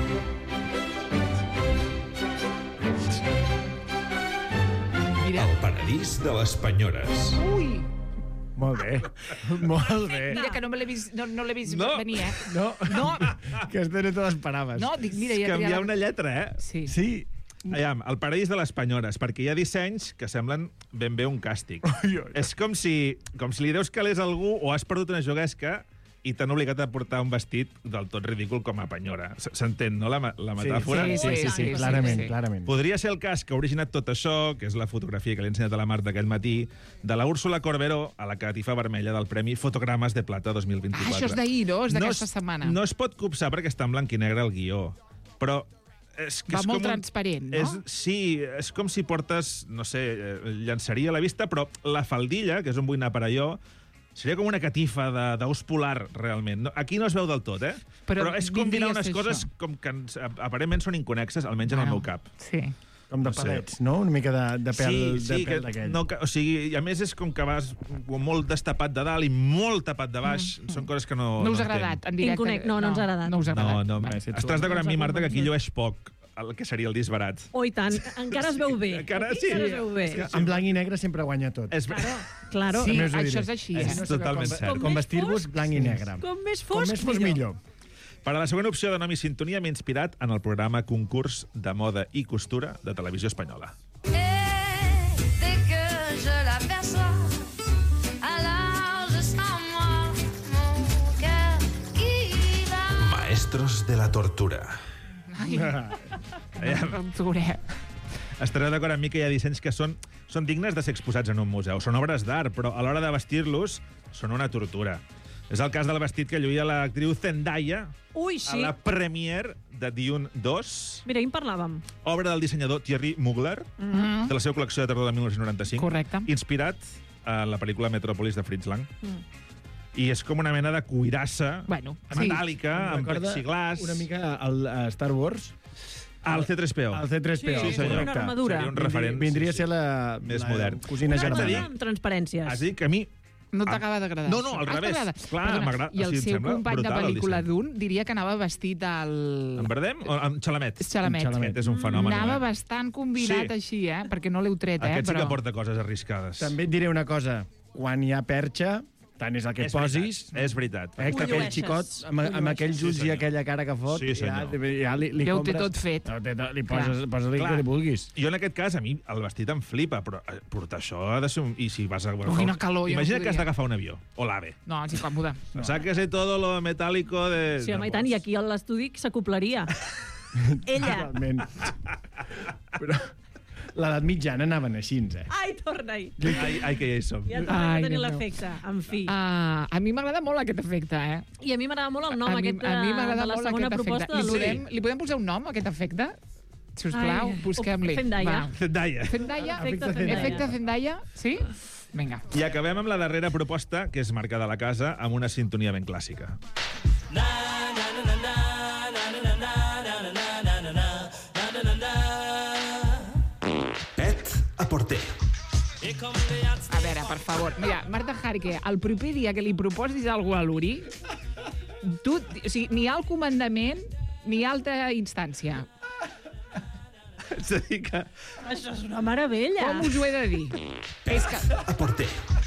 Mira. El paradís de les penyores. Ui! Molt bé. Molt bé. Mira que no l'he vist, no l'he vist venir, No. No. Aquesta no te l'esperaves. No, dic, mira, ja Canviar una lletra, Sí. Sí. Aviam, el paradís de les penyores, perquè hi ha dissenys que semblen ben bé un càstig. És com si li deus calés a algú o has perdut una juguesca i t'han obligat a portar un vestit del tot ridícul com a penyora. S'entén, no, la metàfora? Sí, clarament. Podria ser el cas que ha originat tot això, que és la fotografia que li he ensenyat a la Marta aquest matí, de la Úrsula Corberó a la catifa vermella del Premi Fotogrames de Plata 2024. Això és d'ahir, no? És d'aquesta setmana. No es pot copsar perquè està en blanc i negre el guió, però... Va molt transparent, no? Sí, és com si portes, no sé, llançaria a la vista, però la faldilla, que és un vull anar per allò, seria com una catifa d'os polar, realment. Aquí no es veu del tot, però és combinar unes coses com que aparentment són inconexes, almenys en el meu cap. Sí. Com de palets, no? Una mica de pèl d'aquell. No, o sigui, a més és com que vas molt destapat de dalt i molt tapat de baix. Són coses que no... No us ha agradat, en directe. Inconec, no ens ha agradat. No us ha agradat. No, estàs d'acord amb mi, Marta, que aquí llueix poc el que seria el disbarat. Oh, i tant. Encara es veu bé. Encara sí. Es veu bé. En blanc i negre sempre guanya tot. Claro. Sí, això és així. És totalment cert. Com vestir-vos blanc i negre. Com més fosc, millor. Per a la següent opció de nom i sintonia m'he inspirat en el programa Concurs de Moda i Costura de Televisió Espanyola. Maestros de la tortura. Tortura. Estareu d'acord amb mi que hi ha dissenys que són dignes de ser exposats en un museu. Són obres d'art, però a l'hora de vestir-los són una tortura. És el cas del vestit que lluïa l'actriu Zendaya a la premiere de Dune 2. Mira, ahir en parlàvem. Obra del dissenyador Thierry Mugler, de la seva col·lecció de tardor de 1995. Correcte. Inspirat en la pel·lícula Metropolis de Fritz Lang. I és com una mena de cuirassa metàl·lica, amb plexiglàs. Una mica al Star Wars. Al C-3PO. Al C-3PO, sí, senyor. Una armadura. Seria un referent. Vindria a ser més modern. Cosina germana. Amb transparències. Has dit que a mi... No t'acaba d'agradar. No, al revés. Clar, m'agrada. I el seu company de pel·lícula d'un diria que anava vestit al... En Bardem o amb Chalamet? Chalamet. És un fenomen. Anava bastant combinat així, perquè no l'heu tret, Aquest sí que porta coses arriscades. També et diré una cosa. Quan hi ha perxa, tant és el que et posis... És veritat. Que aquell xicot, amb aquells ulls i aquella cara que fot, ja li ja ho té compres... tot fet. Li posa-li que li vulguis. Jo en aquest cas, a mi el vestit em flipa, però portar això ha de ser un... I si vas a... Quina calor, imagina que has d'agafar un avió, o l'AVE. No, és incòmode. Sáquese todo lo metálico de... Sí, home, i tant, i aquí a l'estudi s'acoplaria. Ella. Totalment. Però... L'edat mitjana anaven així, Ai, torna-hi. Ai, que ja hi som. Ja torna a tenir l'efecte, en fi. A mi m'agrada molt aquest efecte, I a mi m'agrada molt el nom aquest de la segona proposta de l'Uri. Li podem posar un nom, a aquest efecte? Si us plau, busquem-li. Zendaya. Efecte Zendaya, sí? Vinga. I acabem amb la darrera proposta, que és marcar de la casa, amb una sintonia ben clàssica. Pet a porter. A veure, per favor. Mira, Marta Jarque, el proper dia que li proposis alguna cosa a l'Uri, tu, o sigui, ni alt comandament ni alta instància. És a dir que... Això és una meravella. Com us ho he de dir? És que... Aporter.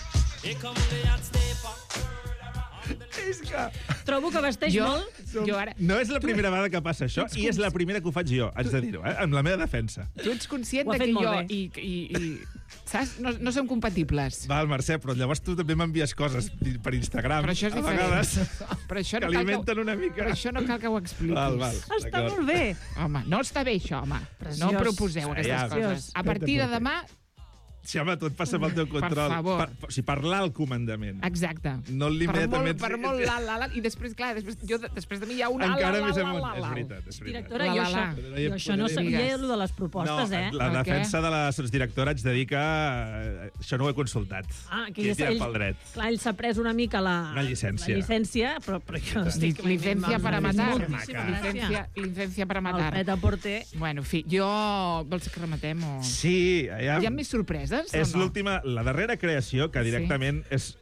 És que... Trobo que vesteix molt. Jo ara... No és la primera vegada que passa això i és la primera que ho faig jo, haig de dir-ho, amb la meva defensa. Tu ets conscient Ho ha que fet molt jo bé. i saps? No som compatibles. Val, Mercè, però llavors tu també m'envies coses per Instagram. Però això és a diferent. vegades, Però això que no cal alimenten una mica. Però això no cal que ho expliquis. Val, Està d'acord. molt bé. Home, no està bé això, home. Preciós. No proposeu aquestes Preciós. coses. A partir de demà... Sí, home, tu et passa pel teu control. Per favor. O sigui, parlar al comandament. Exacte. No l'immediatament... Per molt l'alt, i després, clar, després de mi hi ha un alt, Encara més alt, amunt. alt, És alt. veritat, és veritat. Directora, jo això no sabia, el de les propostes, La Per què? defensa de la sotsdirectora haig de dir que això no ho he consultat. Que I he tirat pel dret. Clar, ell s'ha pres una mica Una llicència. La llicència, però jo estic... Licencia para matar. Moltíssima gràcia. Licencia para matar. El Pret-a-Porter. Bueno, en fi, jo... Vols que rematem o...? Sí, Hi ha més sorpreses o És no? l'última, la darrera creació que directament és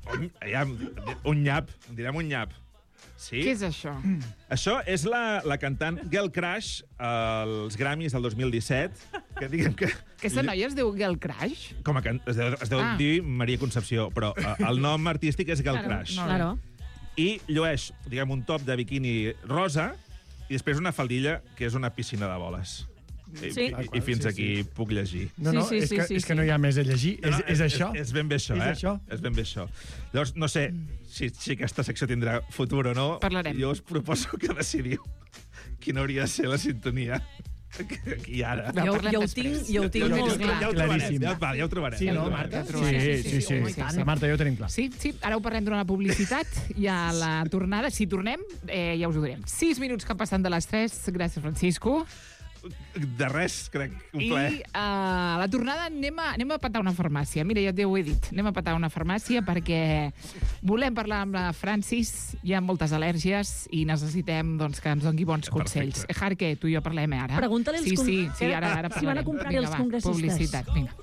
un nyap, en direm un nyap. Sí? Què és això? Això és la cantant Girl Crush als Grammys del 2017, que diguem que... Aquesta noia es diu Girl Crush? Com a es deu dir Maria Concepció, però el nom artístic és Girl Crush. Claro. I llueix, diguem, un top de biquini rosa i després una faldilla que és una piscina de boles. Sí. I fins aquí puc llegir. No, és que no hi ha més a llegir. És això. És ben bé això, És eh? això. És ben bé això. Llavors, no sé si aquesta secció tindrà futur o no. Parlarem. Jo us proposo que decidiu quina hauria de ser la sintonia aquí ara. Jo ho tinc molt clar. Ja ho trobarem. Ja ho trobarem. Sí, no, Marta? Sí. La Marta, ja ho tenim clar. Sí, ara ho parlem durant la publicitat i a la tornada, si tornem, ja us ho direm. 6 minuts que passen de les 3. Gràcies, Francisco. De res, crec, un plaer. I a la tornada anem a petar una farmàcia. Mira, ja t'ho he dit. Anem a petar una farmàcia perquè volem parlar amb la Francis. Hi ha moltes al·lèrgies i necessitem doncs, que ens doni bons consells. Jarque, tu i jo parlem ara. Pregunta-li als Sí, ara parlarem. si van a comprar els congressistes. Publicitat, vinga.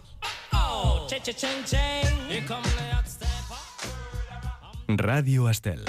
Ràdio Estel.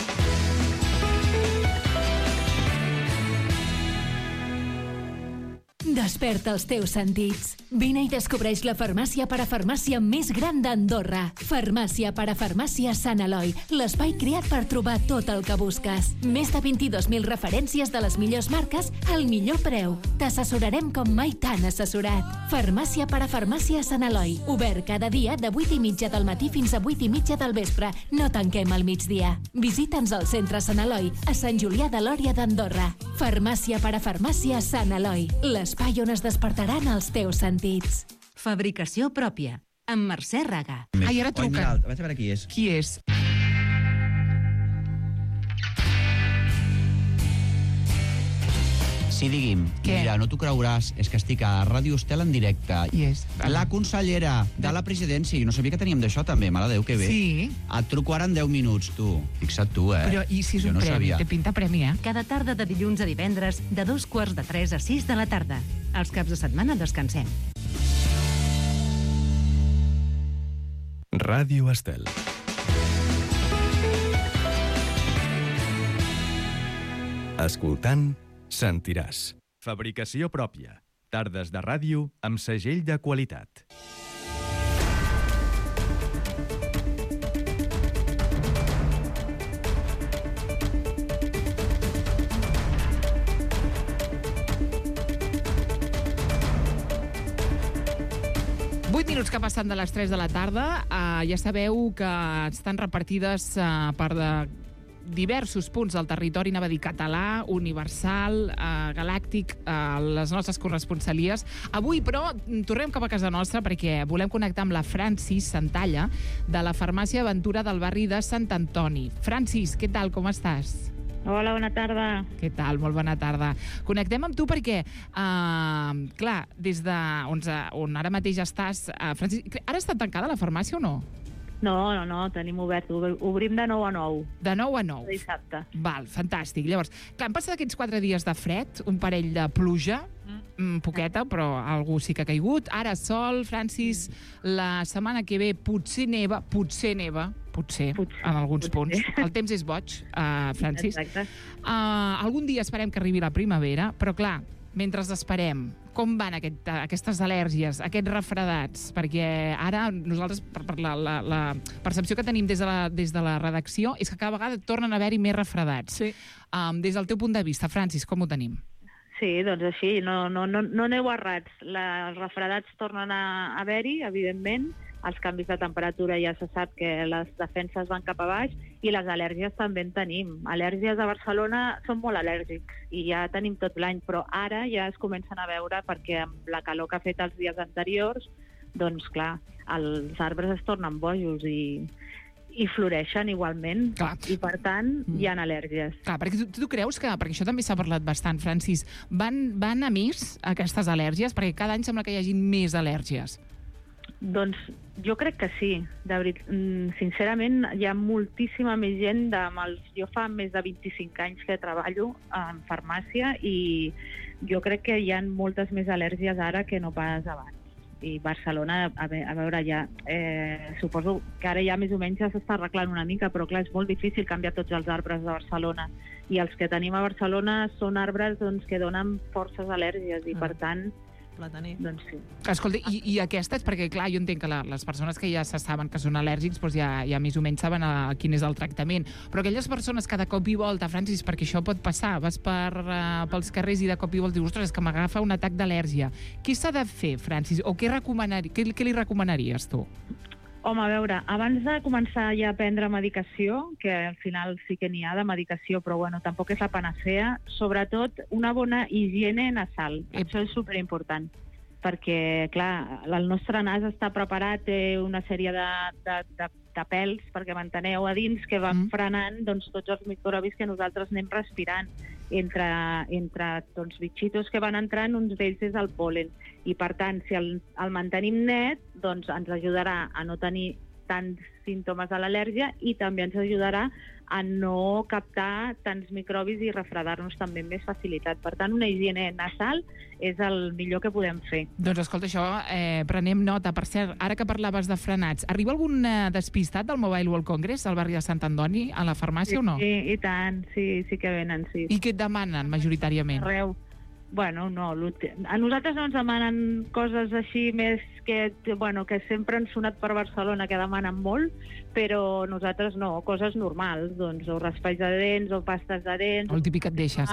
Desperta els teus sentits. Vine i descobreix la farmàcia parafarmàcia més gran d'Andorra. Farmàcia parafarmàcia Sant Eloi, l'espai creat per trobar tot el que busques. Més de 22.000 referències de les millors marques al millor preu. T'assessorarem com mai t'han assessorat. Farmàcia parafarmàcia Sant Eloi, obert cada dia de 8:30 del matí fins a 8:30 del vespre. No tanquem al migdia. Visita'ns al centre Sant Eloi, a Sant Julià de Lòria d'Andorra. Farmàcia parafarmàcia Sant Eloi, l'espai on es despertaran els teus sentits. Fabricació pròpia, amb Mercè Raga. Ai, ara truca. Vaig a veure qui és. Qui és? Sí, digui'm. Què? Mira, no t'ho creuràs, és que estic a Ràdio Estel en directe. Qui és? La consellera de la presidència. Jo no sabia que teníem d'això, també. Mare de Déu, que bé. Sí. Et truco ara en 10 minuts, tu. Fixa't tu, eh? Però i si és Jo un no premi? sabia. Té pinta premi, eh? Cada tarda de dilluns a divendres, de 2:45 a 6 de la tarda. Els caps de setmana descansem. Ràdio Estel. Escoltant, sentiràs. Fabricació pròpia. Tardes de ràdio amb segell de qualitat. Minuts que passen de les 3 de la tarda. Ja sabeu que estan repartides per diversos punts del territori, anava a dir català, universal, galàctic, les nostres corresponsalies. Avui, però, tornem cap a casa nostra perquè volem connectar amb la Francis Santalla de la farmàcia Aventura del barri de Sant Antoni. Francis, què tal, com estàs? Hola, bona tarda. Què tal? Molt bona tarda. Connectem amb tu perquè, clar, des de on ara mateix estàs... Francis, ara està tancada la farmàcia o no? No, tenim obert. Obrim de 9 a 9. De 9 a 9. Dissabte. Val, fantàstic. Llavors, clar, han passat aquests 4 dies de fred, un parell de pluja. poqueta, però algú sí que ha caigut. Ara sol, Francis, la setmana que ve potser neva, en alguns punts. El temps és boig, Francis. Exacte. Algun dia esperem que arribi la primavera, però clar, mentre esperem, com van aquestes al·lèrgies, aquests refredats? Perquè ara nosaltres, per la percepció que tenim des de la redacció, és que cada vegada tornen a haver-hi més refredats. Sí. Des del teu punt de vista, Francis, com ho tenim? Sí, doncs així, no aneu errats. Els refredats tornen a haver-hi, evidentment. Els canvis de temperatura ja se sap que les defenses van cap a baix i les al·lèrgies també en tenim. Al·lèrgies a Barcelona són molt al·lèrgics i ja tenim tot l'any, però ara ja es comencen a veure perquè amb la calor que ha fet els dies anteriors, doncs clar, els arbres es tornen bojos i floreixen igualment. Clar. I per tant hi ha al·lèrgies. Clar, perquè tu creus que, perquè això també s'ha parlat bastant, Francis, van a més aquestes al·lèrgies? Perquè cada any sembla que hi hagi més al·lèrgies. Doncs jo crec que sí, de veritat. Sincerament, hi ha moltíssima més gent. Jo fa més de 25 anys que treballo en farmàcia i jo crec que hi ha moltes més al·lèrgies ara que no pas abans. I Barcelona, a veure, ja suposo que ara ja més o menys ja s'està arreglant una mica, però clar, és molt difícil canviar tots els arbres de Barcelona. I els que tenim a Barcelona són arbres que donen forces al·lèrgies i per tant plataner. Doncs sí. Escolta, i aquestes, perquè clar, jo entenc que les persones que ja se saben que són al·lèrgics doncs ja més o menys saben quin és el tractament, però aquelles persones que de cop i volta, Francis, perquè això pot passar, vas pels carrers i de cop i volta dius, ostres, és que m'agafa un atac d'al·lèrgia. Què s'ha de fer, Francis? O què li recomanaries tu? Home, a veure, abans de començar ja a prendre medicació, que al final sí que n'hi ha de medicació, però bueno, tampoc és la panacea, sobretot una bona higiene nasal. Això és superimportant, perquè, clar, el nostre nas està preparat, té una sèrie de pèls, perquè m'enteneu, a dins, que van frenant tots els microbis que nosaltres anem respirant. Entre bitxitos que van entrant, uns d'ells és el pol·len. I, per tant, si el mantenim net, doncs ens ajudarà a no tenir tants símptomes de l'al·lèrgia i també ens ajudarà a no captar tants microbis i refredar-nos també amb més facilitat. Per tant, una higiene nasal és el millor que podem fer. Doncs escolta, això, prenem nota. Per cert, ara que parlaves de frenats, arriba algun despistat del Mobile World Congress al barri de Sant Antoni, a la farmàcia o no? Sí, i tant, sí que venen, sí. I què et demanen, majoritàriament? Arreu. Bueno, no, a nosaltres no ens demanen coses així més que sempre han sonat per Barcelona, que demanen molt, però nosaltres no, coses normals, doncs, o raspalls de dents, o pastes de dents... El típic que et deixes.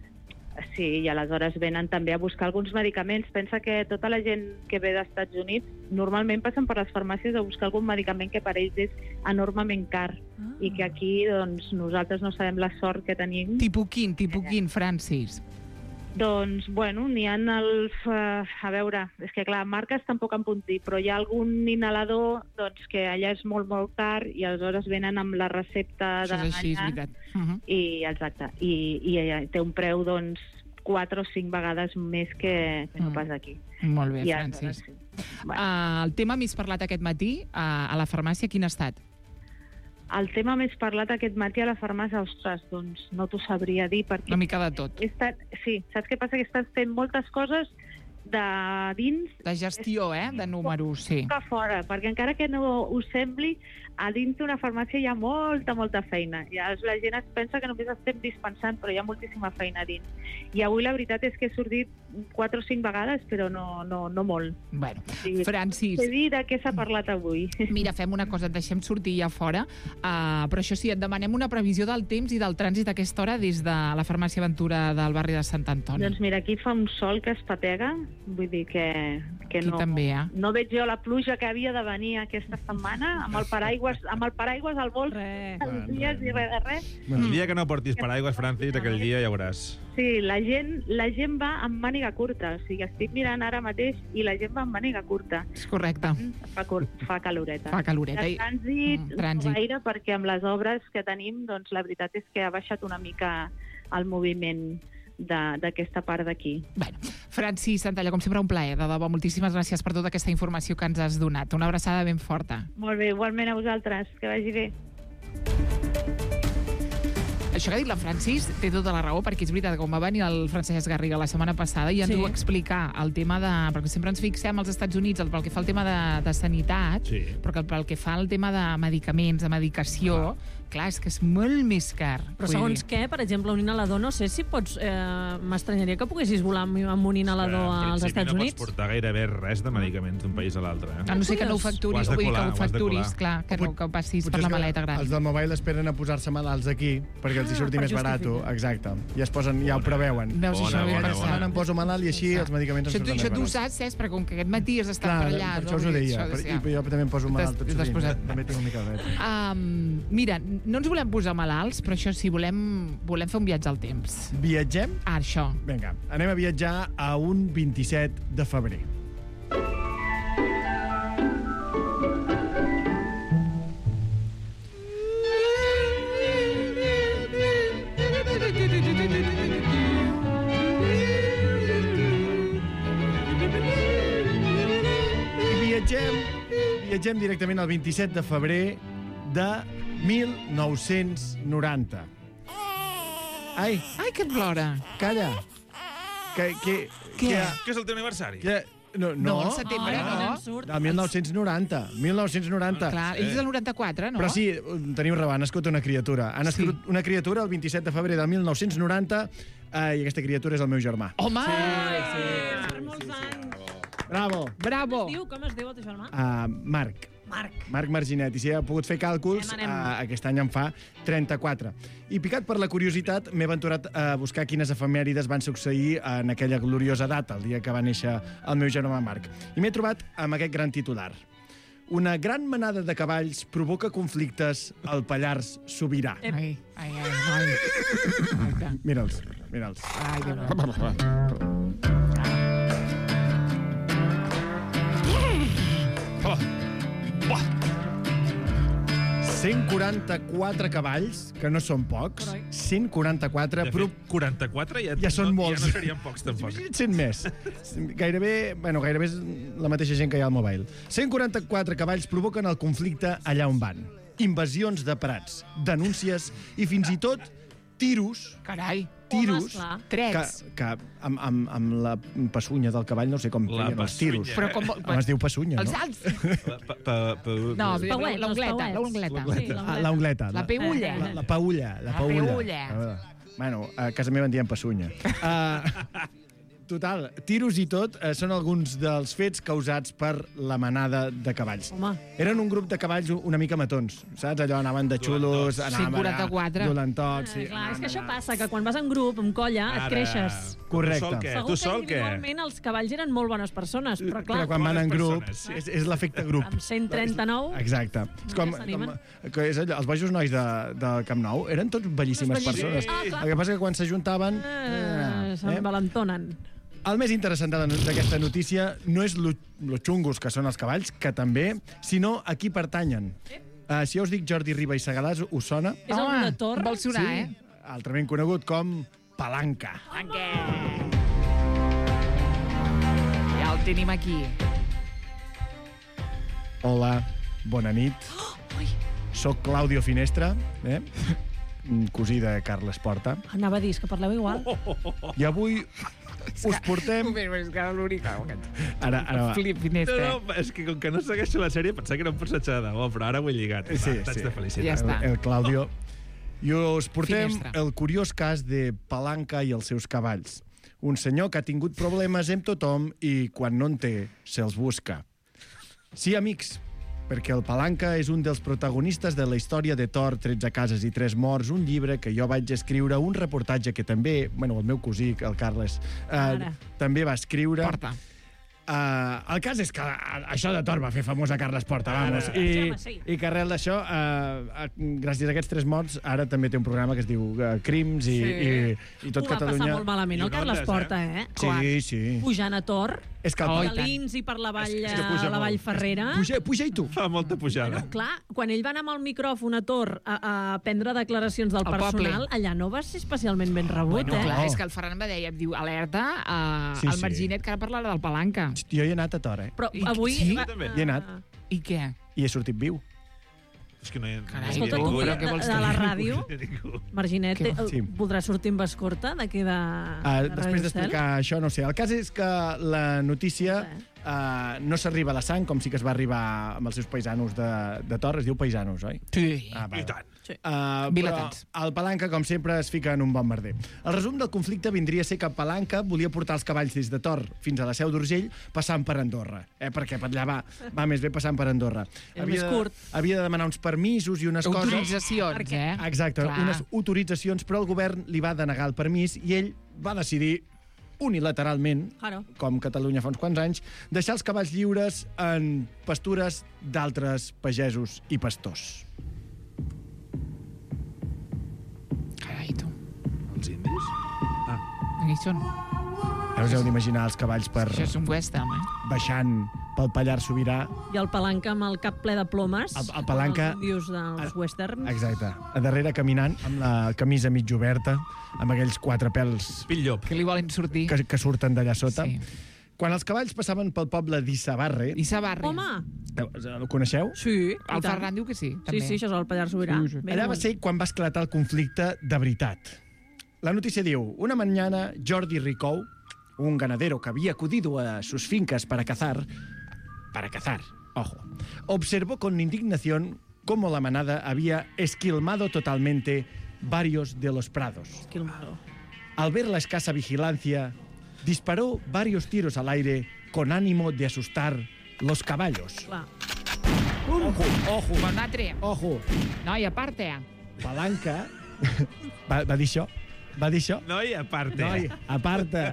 Sí, i aleshores venen també a buscar alguns medicaments. Pensa que tota la gent que ve dels Estats Units normalment passen per les farmàcies a buscar algun medicament que per ells és enormement car, i que aquí doncs, nosaltres no sabem la sort que tenim. Tipus quin, Francis? Doncs, bueno, n'hi ha els... a veure, és que clar, marques tampoc en puc dir, però hi ha algun inhalador doncs, que allà és molt, molt car i aleshores venen amb la recepta de l'allà. Això és així, és veritat. Exacte. I té un preu, doncs, 4 o 5 vegades més que no pas aquí. Molt bé, Francis. El tema més parlat aquest matí a la farmàcia, quin ha estat? El tema més parlat aquest matí a la farmàcia, ostres, doncs no t'ho sabria dir perquè... Una mica de tot. Sí, saps què passa? Que estàs fent moltes coses de dins... De gestió, de números, sí. Que fora, perquè encara que no us sembli, a dins d'una farmàcia hi ha molta feina. I la gent es pensa que només estem dispensant, però hi ha moltíssima feina a dins. I avui la veritat és que he sortit 4 o 5 vegades, però no molt. Bueno, Francis... Sé dir de què s'ha parlat avui. Mira, fem una cosa, et deixem sortir ja fora, però això sí, et demanem una previsió del temps i del trànsit a aquesta hora des de la farmàcia Aventura del barri de Sant Antoni. Doncs mira, aquí fa un sol que es patega, vull dir que no, també, no veig jo la pluja que havia de venir aquesta setmana, amb el paraigües al bols, els dies i res de res. El dia que no portis paraigües, Francis, aquell dia ja veuràs. Sí, la gent va amb màniga curta, o sigui, estic mirant ara mateix i la gent va amb màniga curta. És correcte. Fa caloreta. Fa caloreta. De trànsit, no gaire, perquè amb les obres que tenim, doncs la veritat és que ha baixat una mica el moviment d'aquesta part d'aquí. Bueno, Francis Santalla, com sempre un plaer, de debò, moltíssimes gràcies per tota aquesta informació que ens has donat. Una abraçada ben forta. Molt bé, igualment a vosaltres, que vagi bé. Això que ha dit la Francis té tota la raó, perquè és veritat, com va venir el Francesc Garriga la setmana passada i ens ho va explicar, el tema de... Perquè sempre ens fixem als Estats Units pel que fa al tema de sanitat, però que pel que fa al tema de medicaments, de medicació, clar, és que és molt més car. Però segons què, per exemple, un inhalador, no sé si pots... M'estranyaria que poguessis volar amb un inhalador als Estats Units. No pots portar gairebé res de medicaments d'un país a l'altre. A no ser que no ho facturis, que ho facturis, clar, que ho passis per la maleta gran. Els del mobile esperen a posar-se malalts aquí, perquè els hi surti més barat. Exacte. I es posen, ja ho preveuen. Veus, això no havia pensat. Em poso malalt i així els medicaments em surten més barats. Això tu saps, Cesc, perquè com que aquest matí has estat per allà... Per això us ho deia. I jo també em poso malalt tot sovint. També tinc una mica de vet. Mira, no ens volem posar malalts, però això sí, volem fer un viatge al temps. Viatgem? Això. Vinga, anem a viatjar a un 27 de febrer. Viatgem directament al 27 de febrer de 1990. Ai, que et plora. Calla. Què és el teu aniversari? No, al setembre, no. Del 1990. 1990. Clar, ell és del 94, no? Però sí, teniu raó, ha nascut una criatura. Ha nascut una criatura el 27 de febrer del 1990 i aquesta criatura és el meu germà. Home! Per molts anys. Bravo. Com es diu el teu germà? Marc. Marc Marginet. I si he pogut fer càlculs, aquest any en fa 34. I picat per la curiositat, m'he aventurat a buscar quines efemèrides van succeir en aquella gloriosa data, el dia que va néixer el meu germà Marc. I m'he trobat amb aquest gran titular. Una gran manada de cavalls provoca conflictes al Pallars Sobirà. Ai. Mira'ls. Ai, que bo. 144 cavalls, que no són pocs. 144... De fet, 44 ja són molts. Ja no serien pocs, tampoc. 100 més. Gairebé és la mateixa gent que hi ha al mobile. 144 cavalls provoquen el conflicte allà on van. Invasions de prats, denúncies i fins i tot tiros. Carai. Tiros. Trets. Que amb la passunya del cavall no sé com feien els tiros. Però com... Es diu passunya, no? Els alts. No, l'ungleta. La peulla. La paulla. Bueno, a casa meva en diem passunya. Total, tiros i tot són alguns dels fets causats per la manada de cavalls. Home. Eren un grup de cavalls una mica matons, saps? Allò anaven de xulos, anaven dolentots. Clar, és que això passa, que quan vas en grup, en colla, et creixes. Correcte. Tu sol què? Individualment els cavalls eren molt bones persones, però clar... Però quan van en grup, és l'efecte grup. Amb 139... Exacte. És com els bojos nois del Camp Nou eren tots bellíssimes persones. El que passa que quan s'ajuntaven... S'envalentonen. El més interessant d'aquesta notícia no és lo xungos que són els cavalls, que també, sinó a qui pertanyen. Si jo us dic Jordi Riba i Segalàs, us sona? És el de Torre? Vol sonar, Altrament conegut com Palanca. Ja el tenim aquí. Hola, bona nit. Soc Claudio Finestra, cosí de Carles Porta. Anava a dir que parleu igual. I avui us portem... És que era l'únic. Ara va. Finestra. No, és que com que no segueixo la sèrie, pensava que era un personatge de debò, però ara ho he lligat. Sí. De felicitat. Ja està. El Claudio. I us portem Finestra. el curiós cas de Palanca i els seus cavalls. Un senyor que ha tingut problemes amb tothom i quan no en té, se'ls busca. Sí, amics, perquè el Palanca és un dels protagonistes de la història de Thor, 13 cases i 3 morts, un llibre que jo vaig escriure, un reportatge que també, el meu cosí, el Carles, també va escriure. Porta. El cas és que això de Thor va fer famós a Carles Porta, vamos. I que arrel d'això, gràcies a aquests 3 morts, ara també té un programa que es diu Crims i tot Catalunya. Ho va passar molt malament, el Carles Porta, Sí. Pujant a Tor, És que a Lins i per la Vall Ferrera. Puja i tu. Fa molta pujada. Clar, quan ell va anar amb el micròfon a Tor a prendre declaracions del personal, allà no va ser especialment ben rebut, Clar, és que el Ferran va dir, em diu, alerta al Marginet, que ara parlarà del Palanca. Jo hi he anat a Tor, Però avui... Sí, hi he anat. I què? I he sortit viu. És que no hi ha... Escolta, tu, de la ràdio, Marginet, voldrà sortir amb escorta d'aquí de després d'explicar això, no sé. El cas és que la notícia no s'arriba a la sang, com sí que es va arribar amb els seus paisanos de Tor. Es diu paisanos, oi? Sí. I tant. Però el Palanca, com sempre, es fica en un bon merder. El resum del conflicte vindria a ser que Palanca volia portar els cavalls des de Tor fins a la Seu d'Urgell passant per Andorra. Perquè per allà va més bé passant per Andorra. Havia de demanar uns permisos i unes coses... Autoritzacions, Exacte, unes autoritzacions, però el govern li va denegar el permís i ell va decidir unilateralment, com Catalunya fa uns quants anys, deixar els cavalls lliures en pastures d'altres pagesos i pastors. Carai, tu. Els indis? Aquí són. Us heu d'imaginar els cavalls per... Això és un West Ham, baixant pel Pallars Sobirà. I el Palanca amb el cap ple de plomes. El Palanca... Com els índios dels westerns. Exacte. A darrere caminant, amb la camisa mig oberta, amb aquells 4 pèls... Pitllop. Que li volen sortir. Que surten d'allà sota. Sí. Quan els cavalls passaven pel poble d'Issabarre... Home! El coneixeu? Sí. El Ferran diu que sí, també. Sí, això és el Pallars Sobirà. Allà va ser quan va esclatar el conflicte de veritat. La notícia diu: una mañana Jordi Ricou, un ganadero que había acudido a sus fincas para cazar, ojo, observó con indignación cómo la manada había esquilmado totalmente varios de los prados. Esquilmado. Al ver la escasa vigilancia, disparó varios tiros al aire con ánimo de asustar los caballos. Clar. Ojo. Bon altre. Ojo. Noi, aparta. Palanca va dir això. Va dir això? Noi, aparta. Noi, aparta.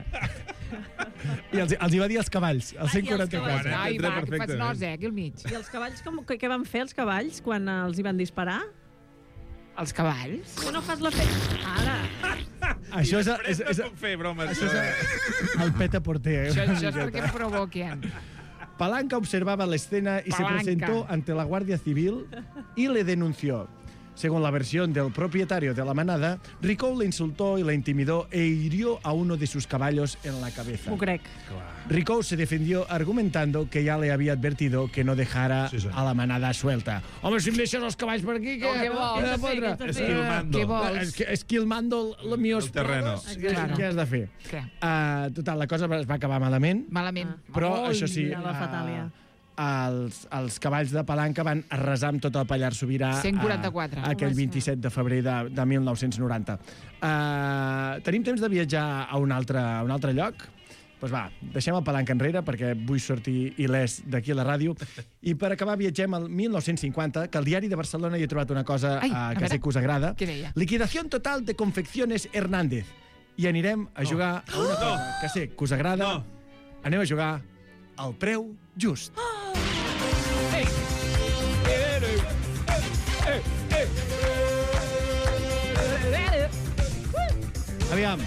I els hi va dir als cavalls, als 144. Ai, va, que fas nosa, aquí al mig. I els cavalls, què van fer els cavalls quan els hi van disparar? Els cavalls? Que no fas la feina. Ara. Això és... No puc fer bromes. Això és el peta-porter. Això és perquè em provoquen. Palanca observaba la escena y se presentó ante la Guardia Civil y le denunció. Según la versión del propietario de la manada, Ricou le insultó y le intimidó e hirió a uno de sus caballos en la cabeza. M'ho crec. Ricou se defendió argumentando que ya le había advertido que no dejara a la manada suelta. Home, si em deixes els cavalls per aquí, què vols? Esquilmando. Què vols? Esquilmando el míos terreno. Què has de fer? Què? Total, la cosa es va acabar malament. Malament. Però, això sí, La fatàlia. els cavalls de Palanca van arrasar amb tot el Pallars Sobirà 144. Aquell 27 de febrer de 1990. Tenim temps de viatjar a un altre lloc? Doncs va, deixem el Palanca enrere perquè vull sortir il·lès d'aquí a la ràdio. I per acabar viatgem al 1950, que al Diari de Barcelona hi he trobat una cosa que sé que us agrada. Què deia? Liquidación total de confecciones Hernández. I anirem a jugar a una cosa que sé que us agrada. Anem a jugar al preu just. Aviam.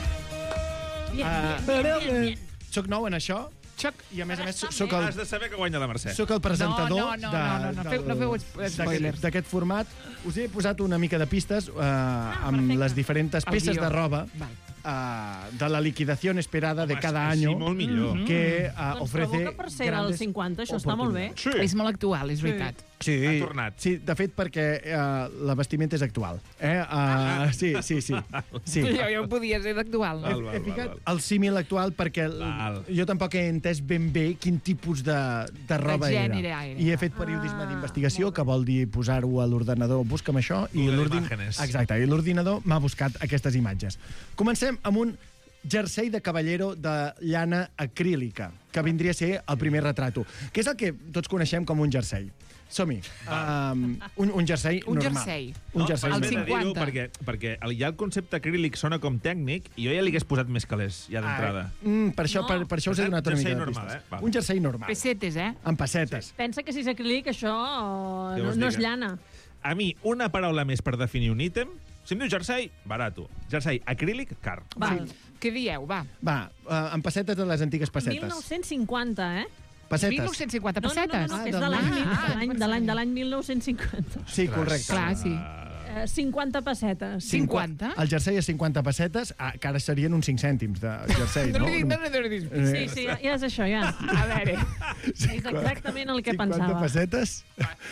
Soc nou en això. I a més soc el... Has de saber que guanya la Mercè. Soc el presentador no feu spoilers. D'aquest format. Us he posat una mica de pistes amb les diferents peces de roba de la liquidació esperada de cada any que ofrece per ser el 50, això està molt bé. És molt actual, és veritat. Sí, ha tornat. Sí, de fet, perquè la vestimenta és actual. Sí. Jo podia ser d'actual. He ficat el símil actual perquè jo tampoc he entès ben bé quin tipus de roba era. I he fet periodisme d'investigació, que vol dir posar-ho a l'ordenador, busca'm això, i l'ordinador m'ha buscat aquestes imatges. Comencem amb un jersei de cavallero de llana acrílica, que vindria a ser el primer retrato, que és el que tots coneixem com un jersei. Som-hi. Un jersei normal. Un jersei. El 50. Perquè ja el concepte acrílic sona com tècnic i jo ja li hagués posat més calés, ja d'entrada. Per això us he donat una mica de pistes. Un jersei normal. Pessetes, amb pessetes. Pensa que si és acrílic, això no és llana. A mi, una paraula més per definir un ítem. Si em diu jersei, barato. Jersei acrílic, car. Què dieu, va? Va, amb pessetes de les antigues pessetes. 1950, Pessetes. 1950 pessetes? No, és de l'any 1950. Sí, correcte. Clar, sí. 50 pessetes. 50? El jersei és 50 pessetes, que ara serien uns 5 cèntims de jersei, no? Sí, ja és això, ja. A veure. És exactament el que pensava. 50 pessetes.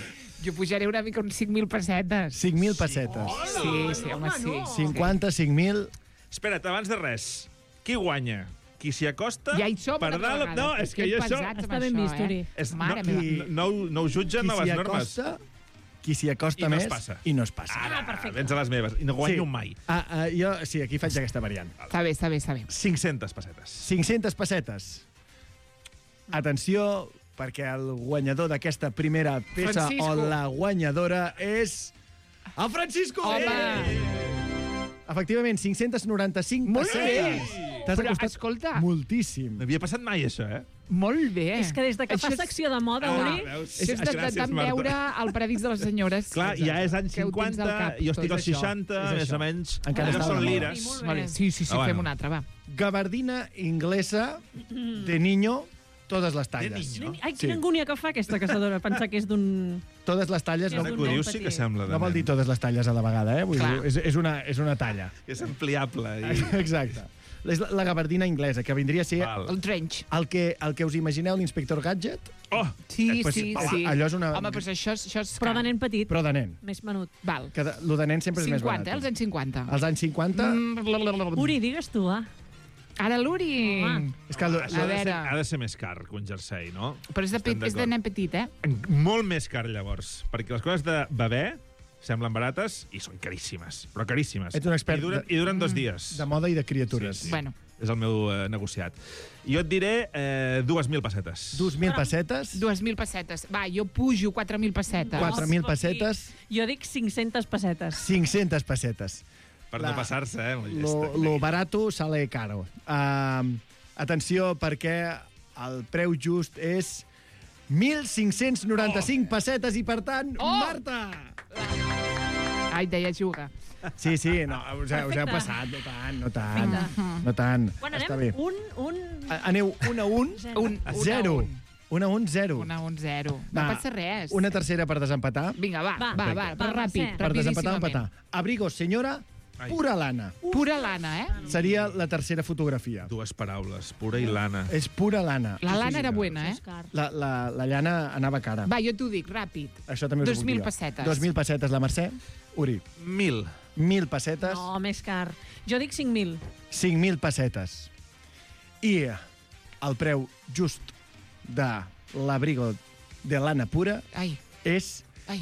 Jo pujaré una mica uns 5.000 pessetes. 5.000 pessetes. Sí, home, sí. 50, 5.000... Espera't, abans de res, qui guanya? Qui s'hi acosta? Ja hi som, per una altra dalt... vegada. No, és que jo això... Està ben vist, Uri. Mare meva. No ho jutgen noves normes. Qui s'hi acosta I no més es passa. i no es passa. Ara, vens a les meves. I no guanyo mai. Jo, sí, aquí faig aquesta variant. Està bé. 500 pessetes. 500 pessetes. Atenció, perquè el guanyador d'aquesta primera peça Francisco. o la guanyadora és... El Francisco! Efectivament, 595 Molt bé! pessetes. T'has Però, acostat escolta, moltíssim. No havia passat mai, això, molt bé. És que des de que fa secció de moda, Uri... Això és de tant veure el Paradís de les senyores. Clar, ja és anys que ho tens 50, al cap, jo estic tot als això. 60, més o menys. Encara Allò està són de moda. lires. Vale, sí, fem una altra, va. Gabardina inglesa de niño, totes les talles. Ai, quina angúnia que fa aquesta caçadora, pensar que és d'un... Totes les talles... És d'un Ho dius, nen sí que petit. sembla. No vol dir totes les talles a la vegada, eh? Vull Clar. dir, és una talla. És ampliable. Exacte. És la gabardina inglesa, que vindria a ser El trench. el que us imagineu l'Inspector Gadget. Oh! Sí. Allò és una... Home, però això és Però de nen petit. Però de nen. Més menut. Val. Que lo de nen sempre és més 50, barat. els anys 50. Els anys 50... Uri, digues tu, Ara l'Uri. És que A veure. Ha de ser més car que un jersei, no? Però és de nen petit, eh? Molt més car, llavors. Perquè les coses de bebè semblen barates i són caríssimes. Però caríssimes. Ets un expert I duren 2 dies. de moda i de criatures. Sí. Bueno. És el meu negociat. Jo et diré 2.000 pessetes. 2.000 pessetes. 2.000 pessetes. Va, jo pujo 4.000 pessetes. 4.000 pessetes. Jo dic 500 pessetes. 500 pessetes. Per no passar-se, Lo barato sale caro. Atenció, perquè el preu just és 1.595 pessetes i, per tant, Marta! Ai, deia juga. Sí, no, us heu passat, no tant. Quan Està anem? bé. Aneu 1 a 1, 0. 1 a 1, 0. 1 a 1, 0. No passa res. Una tercera per desempatar. Vinga, va, però ràpid, Per desempatar o rapidíssimament. empatar. Abrigo, senyora, pura lana. Pura lana, eh? Seria la tercera fotografia. 2 paraules, pura i lana. És pura lana. La lana era buena, eh? La llana anava cara. Va, jo t'ho dic, ràpid. Això també us ho 2.000 dic jo. pessetes. 2.000 pessetes, la Mercè. Uri. 1.000. 1.000 pessetes. No, més car. Jo dic 5.000. 5.000 pessetes. I el preu just de l'abrigo de lana pura és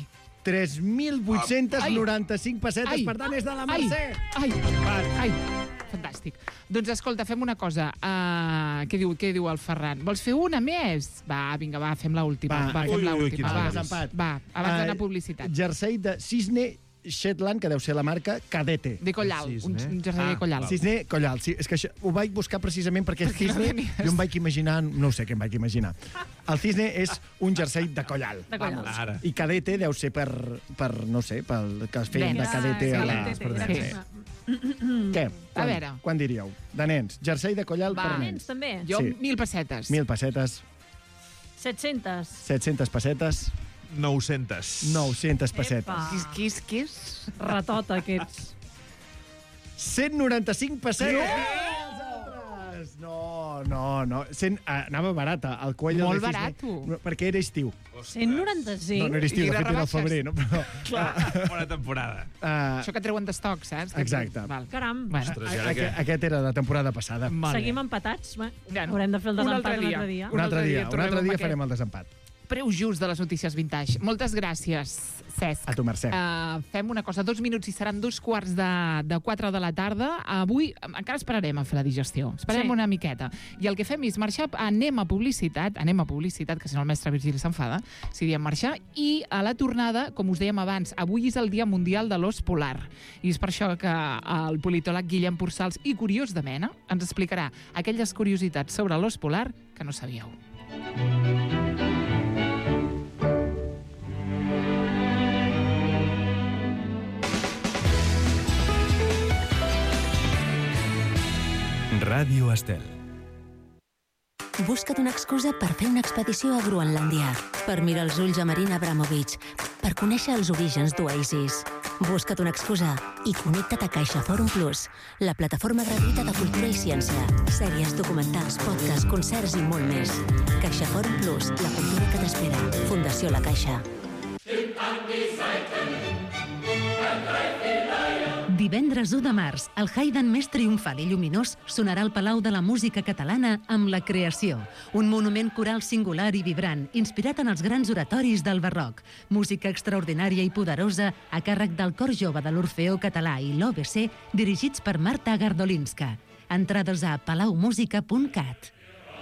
3.895 pessetes. Per tant, és de la Mercè. Ai, fantàstic. Doncs escolta, fem una cosa. Què diu el Ferran? Vols fer una més? Va, vinga, fem l'última. Va, fem l'última. Va, abans d'anar a publicitat. Jersei de Cisne Shetland, que deu ser la marca Cadete. De Collal, un jersei de Collal. Cisne Collal, sí. És que això, ho vaig buscar precisament perquè el cisne, jo em vaig imaginar, no sé què em vaig imaginar. El cisne és un jersei de Collal. De Collal. I Cadete deu ser per no sé, pel que es feien de Cadete a les... Què? A veure. Quan diríeu? De nens. Jersei de Collal per nens. També. Jo, 1.000 pessetes. 1.000 pessetes. 700. 700 pessetes. 900. 900 pessetes. Qui és? Ratota, aquests. 195 pessetes. No. Anava barata. El Coelho Molt de Cisne, barato. perquè era estiu. 195? No era estiu, de fet era el febrer. No? Bona temporada. Això que treuen d'estoc, saps? Exacte. Caram. Bueno. Aquest era de temporada passada. Seguim empatats? Haurem de fer el desempat un altre dia. Un altre dia farem el desempat. Preu just de les notícies vintage. Moltes gràcies, Cesc. A tu, Mercè. Fem una cosa, 2 minuts i seran 3:15 de 4 de la tarda. Avui encara esperarem a fer la digestió. Esperarem una miqueta. I el que fem és marxar, anem a publicitat, que si no el mestre Virgili s'enfada, si diem marxar, i a la tornada, com us dèiem abans, avui és el Dia Mundial de l'Ós Polar. I és per això que el politòleg Guillem Pursals, i curiós de mena, ens explicarà aquelles curiositats sobre l'ós polar que no sabíeu. Ràdio Estel. Busca't una excusa per fer una expedició a Groenlàndia, per mirar els ulls a Marina Abramovic, per conèixer els orígens d'Oasis. Busca't una excusa i connecta't a Caixa Fòrum Plus, la plataforma gratuïta de cultura i ciència, sèries, documentals, podcasts, concerts i molt més. Caixa Fòrum Plus, la cultura que t'espera. Fundació La Caixa. Divendres 1 de març, el Haydn més triomfal i lluminós sonarà al Palau de la Música Catalana amb La Creació, un monument coral singular i vibrant, inspirat en els grans oratoris del barroc. Música extraordinària i poderosa a càrrec del Cor Jove de l'Orfeó Català i l'OBC, dirigits per Marta Gardolinska. Entrades a palaumusica.cat.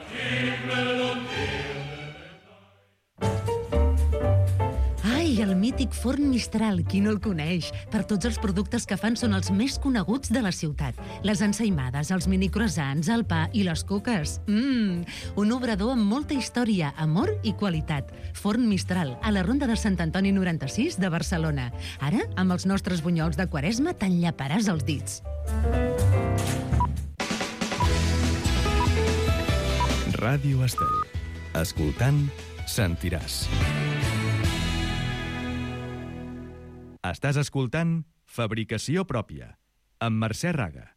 Ai, el mític Forn Mistral, qui no el coneix? Per tots els productes que fan són els més coneguts de la ciutat. Les ensaïmades, els mini croissants, el pa i les coques. Un obrador amb molta història, amor i qualitat. Forn Mistral, a la Ronda de Sant Antoni 96 de Barcelona. Ara, amb els nostres bunyols de Quaresma, t'enllaparàs els dits. Ràdio Estel. Escoltant, sentiràs. Estàs escoltant Fabricació Pròpia, amb Mercè Raga.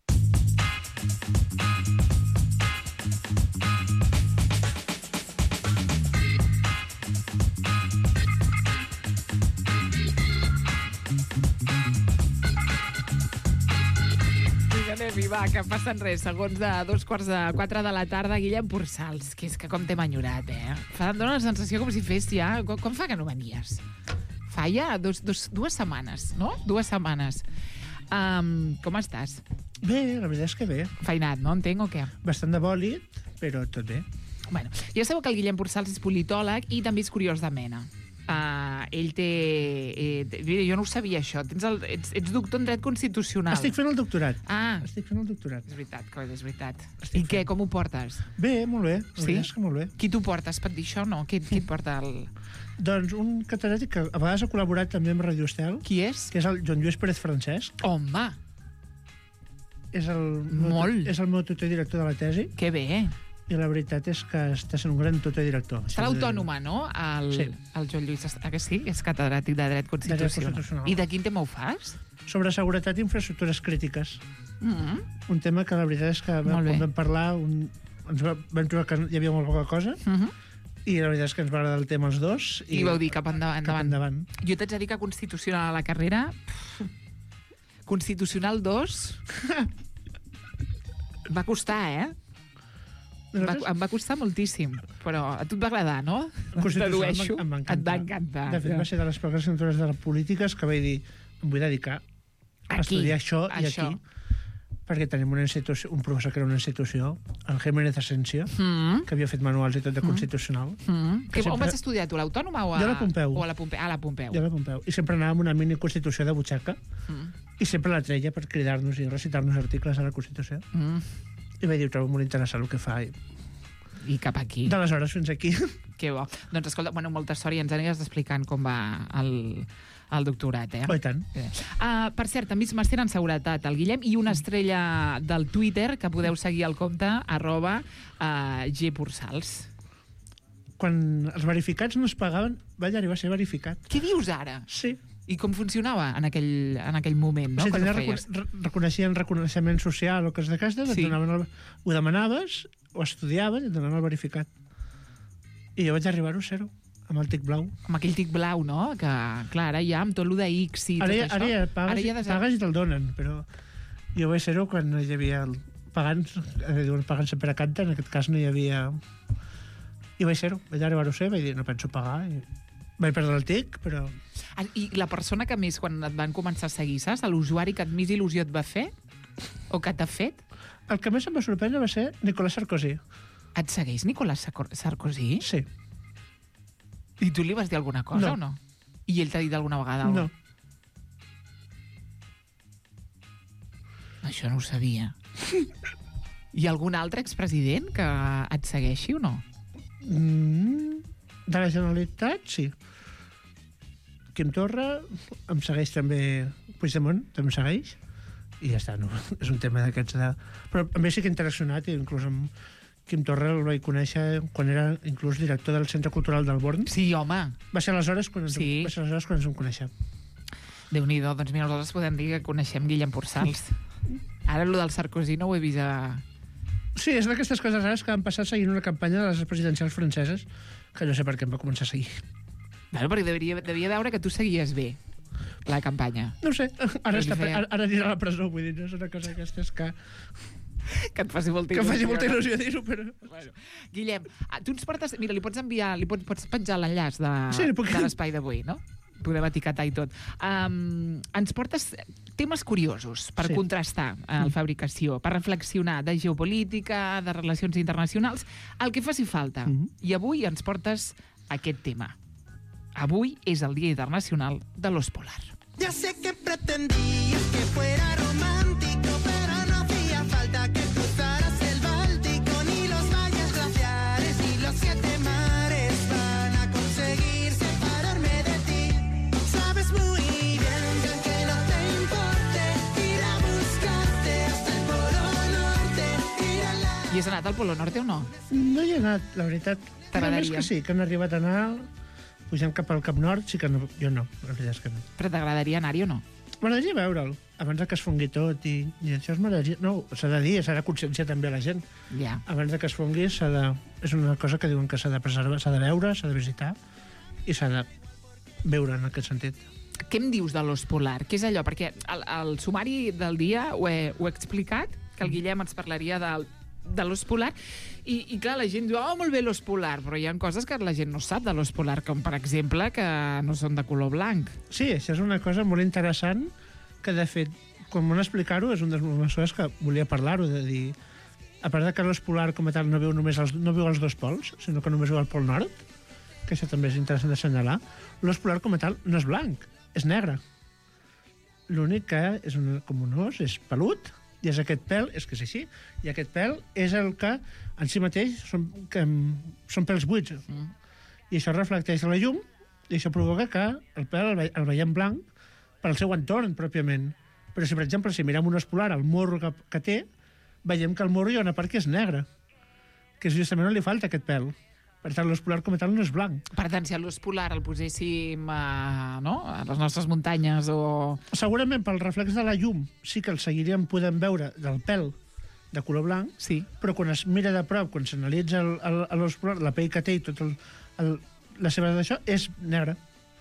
Anem-hi, va, que passen res. Segons de 3:45 de la tarda, Guillem Pursals, que és que com t'hem enyorat, Em dóna la sensació com si fes ja... Com fa que no venies? Fa ja dues setmanes, no? 2 setmanes. Com estàs? Bé, la veritat és que bé. Feinat, no? Entenc, o què? Bastant de bòlit, però tot bé. Bueno, ja sabeu que el Guillem Pursals és politòleg i també és curiós de mena. Ell té... jo no ho sabia, això. Ets doctor en dret constitucional. Estic fent el doctorat. Estic fent el doctorat. És veritat. I què, com ho portes? Bé, molt bé. Sí? És que molt bé. Qui t'ho porta? Es pot dir això o no? Qui et porta el... Doncs un catedràtic que a vegades ha col·laborat també amb Radio Estel. Qui és? Que és el Joan Lluís Pérez Francesc. Home! És el meu tutor i director de la tesi. Que bé! I la veritat és que està sent un gran tutor i director. Està l'autònoma, no? Sí. El Joan Lluís, que sí? És catedràtic de dret constitucional. I de quin tema ho fas? Sobre seguretat i infraestructures crítiques. Un tema que la veritat és que quan vam parlar ens vam trobar que hi havia molt poca cosa i la veritat és que ens va agradar el tema els dos. I vau dir cap endavant. Jo t'haig de dir que Constitucional a la carrera... Constitucional 2... va costar, Em va costar moltíssim, però a tu et va agradar, no? Constitucional em va encantar. Et va encantar. De fet, va ser de les poques assignatures de les polítiques que vaig dir, em vull dedicar a estudiar això i aquí, perquè tenim una institució, un professor que era una institució, el Jiménez Asensio, que havia fet manuals i tot de Constitucional. On vas estudiar tu, l'Autònoma o a... Jo a la Pompeu. O a la Pompeu. A la Pompeu. Jo a la Pompeu. I sempre anàvem a una mini Constitució de butxaca i sempre la treia per cridar-nos i recitar-nos articles a la Constitució. I vaig dir, ho trobo molt interessant el que fa. I cap aquí. D'aleshores fins aquí. Que bo. Doncs escolta, molta sort i ens aniràs explicant com va el doctorat, Oh, i tant. Per cert, també és màster en seguretat, el Guillem, i una estrella del Twitter que podeu seguir al compte @gpursals. Quan els verificats no es pagaven, vaig arribar a ser verificat. Què dius ara? Sí. I com funcionava en aquell moment, no? O sigui, reconeixien reconeixement social o coses d'aquestes, ho demanaves, ho estudiaven i et donaven el verificat. I jo vaig arribar-ho a zero, amb el tic blau. Amb aquell tic blau, no? Que, clar, ara ja amb tot el d'X i tot això... Ara ja pagues i te'l donen, però jo vaig ser-ho quan hi havia pagants, diuen pagant sempre a canta, en aquest cas no hi havia... I vaig ser-ho, vaig arribar-ho a ser, vaig dir, no penso pagar, i vaig perdre el tic, però... I la persona que més, quan et van començar a seguir, saps? L'usuari que més il·lusió et va fer? O que t'ha fet? El que més em va sorprendre va ser Nicolas Sarkozy. Et segueix Nicolas Sarkozy? Sí. I tu li vas dir alguna cosa o no? I ell t'ha dit alguna vegada? No. Això no ho sabia. Hi ha algun altre expresident que et segueixi o no? De la Generalitat, sí. Quim Torra em segueix també, Puigdemont també em segueix, i ja està, no? És un tema d'aquests de... Però a més sí que he interaccionat, i inclús amb Quim Torra el vaig conèixer quan era inclús director del Centre Cultural del Born. Sí, home. Va ser aleshores quan ens vam conèixer. Déu-n'hi-do, doncs mira, nosaltres podem dir que coneixem Guillem Pursals. Ara, allò del Sarkozy no ho he vist a... Sí, és d'aquestes coses rares que han passat seguint una campanya de les presidencials franceses, que no sé per què em va començar a seguir. Bueno, perquè devia veure que tu seguies bé la campanya. No ho sé, ara anirà a la presó, vull dir, no és una cosa aquestes que et faci molta il·lusió. Que faci molta il·lusió dir-ho, però... Bueno, Guillem, tu ens portes... Mira, li pots enviar, pots penjar l'enllaç de l'espai d'avui, no? Podem etiquetar i tot. Ens portes temes curiosos per contrastar la fabricació, per reflexionar de geopolítica, de relacions internacionals, el que faci falta. I avui ens portes aquest tema. Avui és el Dia Internacional de l'Ós Polar. Ya sé que pretendías que fuera romántico, pero no hacía falta que cruzaras el Báltico, ni los valles glaciares, ni los 7 mares van a conseguir separarme de ti. Sabes muy bien que aunque no te importe ir a buscarte hasta el Polo Norte, ir a la... I has anat al Polo Norte o no? No hi he anat, la veritat. T'agradaria? Que sí, que han arribat a anar pujant cap al Cap Nord, sí que no, jo no, la veritat és que no. Però t'agradaria anar-hi o no? M'agradaria veure'l, abans que es fongui tot, i això m'agradaria... No, s'ha de dir, s'ha de conscienciar també a la gent. Ja. Abans que es fongui, és una cosa que diuen que s'ha de preservar, s'ha de veure, s'ha de visitar, i s'ha de veure en aquest sentit. Què em dius de l'ós polar? Què és allò? Perquè al sumari del dia ho he explicat, que el Guillem ens parlaria de l'ós polar, i clar, la gent diu, molt bé l'ós polar, però hi ha coses que la gent no sap de l'ós polar, com per exemple que no són de color blanc. Sí, això és una cosa molt interessant, que de fet, quan m'ho explicar-ho, és una de les coses que volia parlar-ho, de dir, a part de que l'ós polar com a tal no viu als 2 pols, sinó que només viu al pol nord, que això també és interessant d'assenyalar, l'ós polar com a tal no és blanc, és negre. L'únic que és com un os, és pelut, i és aquest pèl, és que és així, i aquest pèl és el que en si mateix són pèls buits. I això reflecteix la llum, i això provoca que el pèl el veiem blanc per al seu entorn, pròpiament. Però si, per exemple, si mirem un os polar, el morro que té, veiem que el morro hi ha una part que és negra, que és justament on li falta aquest pèl. Per tant, l'os polar com a tal no és blanc. Per tant, si l'os polar el poséssim a les nostres muntanyes o... Segurament pel reflex de la llum sí que el seguiríem podent veure del pèl de color blanc, sí. Però quan es mira de prop, quan s'analitza l'os polar, la pell que té i tot la seva d'això, és negra.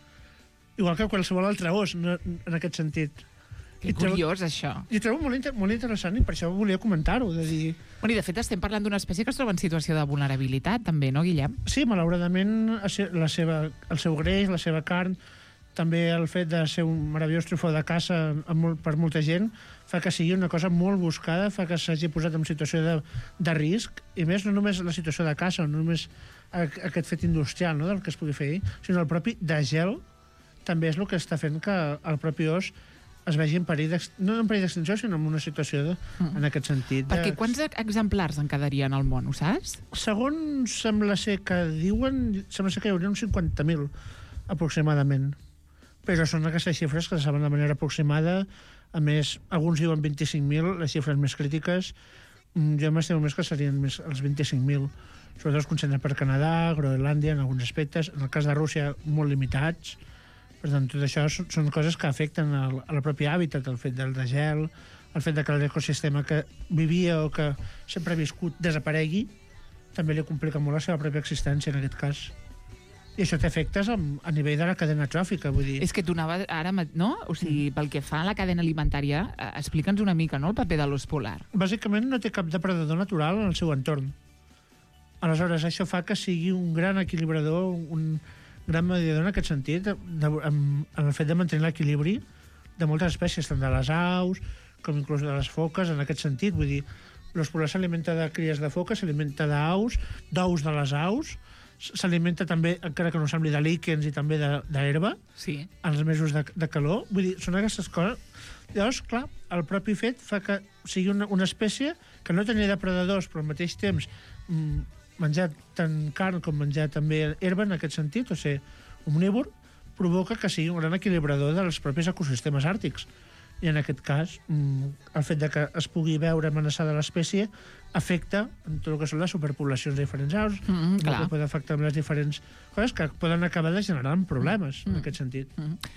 Igual que qualsevol altre os, en aquest sentit. Que curiós, això. I trobo molt interessant i per això volia comentar-ho, de dir... Bueno, i de fet estem parlant d'una espècie que es troba en situació de vulnerabilitat, també, no, Guillem? Sí, malauradament, el seu greix, la seva carn, també el fet de ser un meravellós trofeu de caça per molta gent, fa que sigui una cosa molt buscada, fa que s'hagi posat en situació de risc, i més no només la situació de caça, no només aquest fet industrial, no, del que es pugui fer, sinó el propi de gel, també és el que està fent que el propi os es vegi en perill no en perill d'extinció, sinó en una situació en aquest sentit. Perquè quants exemplars en quedarien al món, ho saps? Segons sembla ser que diuen, sembla ser que hi hauria uns 50.000 aproximadament. Però són aquestes xifres que se saben de manera aproximada. A més, alguns diuen 25.000, les xifres més crítiques. Jo m'estimo més que serien més els 25.000. Sobretot es concentren per Canadà, Groenlàndia, en alguns aspectes. En el cas de Rússia, molt limitats. Per tant, tot això són coses que afecten el propi hàbitat, el fet del degel, el fet que l'ecosistema que vivia o que sempre ha viscut desaparegui, també li complica molt la seva pròpia existència, en aquest cas. I això té efectes a nivell de la cadena tròfica, vull dir... És que tu anaves ara, no? O sigui, pel que fa a la cadena alimentària, explica'ns una mica, no?, el paper de l'ós polar. Bàsicament no té cap depredador natural en el seu entorn. Aleshores, això fa que sigui un gran equilibrador, un gran mediador en aquest sentit, en el fet de mantenir l'equilibri de moltes espècies, tant de les aus com inclús de les foques, en aquest sentit. Vull dir, l'ós polar s'alimenta de cries de foques, s'alimenta d'ous de les aus, s'alimenta també, encara que no sembli, de líquens i també d'herba, sí, en els mesos de calor. Vull dir, són aquestes coses. Llavors, clar, el propi fet fa que sigui una espècie que no tenia depredadors, però al mateix temps menjar tant carn com menjar també herba, en aquest sentit, o ser omnívor, provoca que sigui un gran equilibrador dels propis ecosistemes àrtics. I en aquest cas, el fet de que es pugui veure amenaçada l'espècie afecta en tot el que són les superpoblacions de diferents aus, que pot afectar amb les diferents coses que poden acabar de generar problemes, en aquest sentit.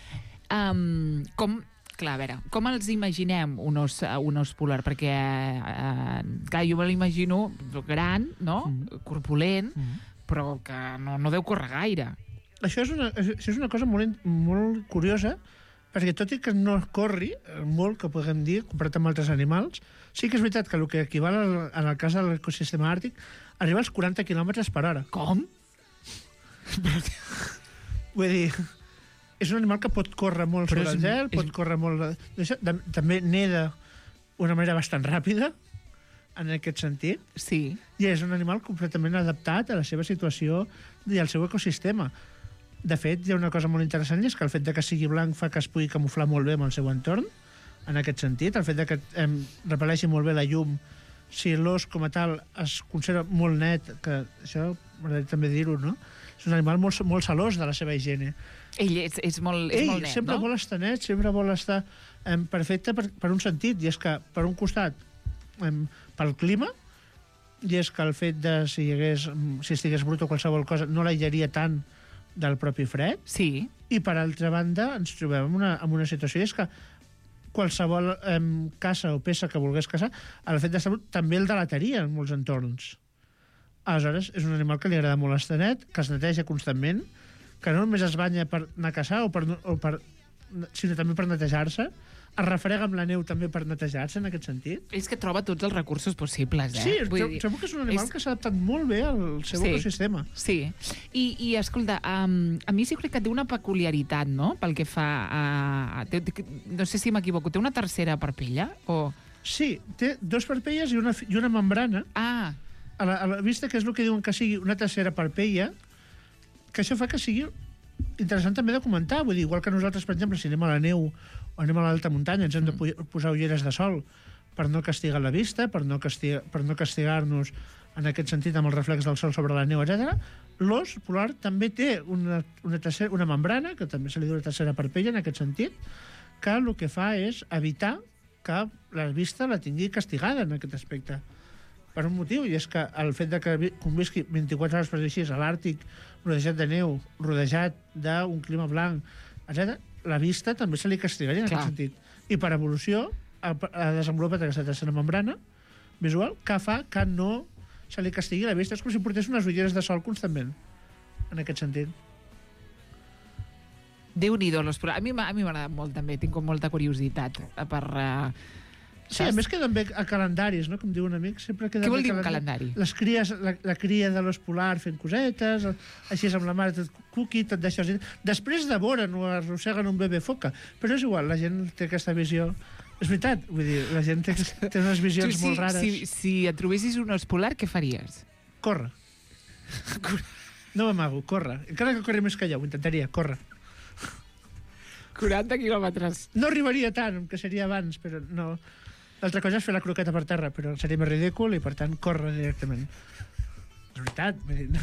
Clar, a veure, com els imaginem un os polar? Perquè, clar, jo me l'imagino gran, no?, corpulent, però que no deu córrer gaire. Això és una cosa molt curiosa, perquè tot i que no corri molt, que podem dir, comparat amb altres animals, sí que és veritat que el que equival en el cas de l'ecosistema àrtic arriba als 40 km/h. Com? Vull dir, és un animal que pot córrer molt sobre el gel, pot córrer molt... També neda d'una manera bastant ràpida, en aquest sentit. Sí. I és un animal completament adaptat a la seva situació i al seu ecosistema. De fet, hi ha una cosa molt interessant, i és que el fet de que sigui blanc fa que es pugui camuflar molt bé amb el seu entorn, en aquest sentit. El fet de que repel·leixi molt bé la llum, si l'os com a tal es conserva molt net, que això m'agradaria també dir-ho, no? És un animal molt celós de la seva higiene. Ell és molt net, sempre vol estar net, sempre vol estar perfecte per un sentit, i és que, per un costat, pel clima, i és que el fet de si estigués brut o qualsevol cosa no l'aïllaria tant del propi fred. Sí. I per altra banda ens trobem en una situació, i és que qualsevol caça o peça que volgués caçar, el fet d'estar brut també el delataria en molts entorns. Aleshores, és un animal que li agrada molt estar net, que es neteja constantment, que no només es banya per anar a caçar, sinó també per netejar-se, es refrega amb la neu també per netejar-se, en aquest sentit. És que troba tots els recursos possibles, Sí, trobo que és un animal que s'ha adaptat molt bé al seu ecosistema. Sí, i escolta, a mi sí crec que té una peculiaritat, no?, pel que fa a... No sé si m'equivoco, té una tercera parpella? Sí, té dues parpelles i una membrana. Ah. A la vista, que és el que diuen que sigui una tercera parpella, que això fa que sigui interessant també de comentar. Vull dir, igual que nosaltres, per exemple, si anem a la neu o anem a l'alta muntanya, ens hem de posar ulleres de sol per no castigar la vista, per no castigar-nos en aquest sentit amb el reflex del sol sobre la neu, etc. L'ós polar també té una membrana, que també se li diu una tercera parpella en aquest sentit, que el que fa és evitar que la vista la tingui castigada en aquest aspecte. Per un motiu, i és que el fet de que convisqui 24 hores, per dir així, a l'Àrtic, rodejat de neu, rodejat d'un clima blanc, etc., la vista també se li castigaria en aquest sentit. I per evolució ha desenvolupat aquesta tercera membrana visual que fa que no se li castigui la vista. És com si portés unes ulleres de sol constantment, en aquest sentit. Déu-n'hi-do, l'os polar. A mi m'agrada molt, també. Tinc molta curiositat per... Sí, a més queden bé a calendaris, no? Com diu un amic, sempre queda Què vol dir un calendari? Les cries, la cria de l'os polar fent cosetes, així és amb la mare, tot cuqui, tot d'això. Després devoren o arrosseguen un bebè foca, però és igual, la gent té aquesta visió. És veritat, vull dir, la gent té unes visions molt rares. Si et trobessis un os polar, què faries? Córrer. No m'amago, córrer. Encara que corri més que jo, ho intentaria, córrer. 40 quilòmetres. No arribaria tant, que seria abans, però no... L'altra cosa és fer la croqueta per terra, però seria més ridícul i, per tant, córrer directament. És veritat.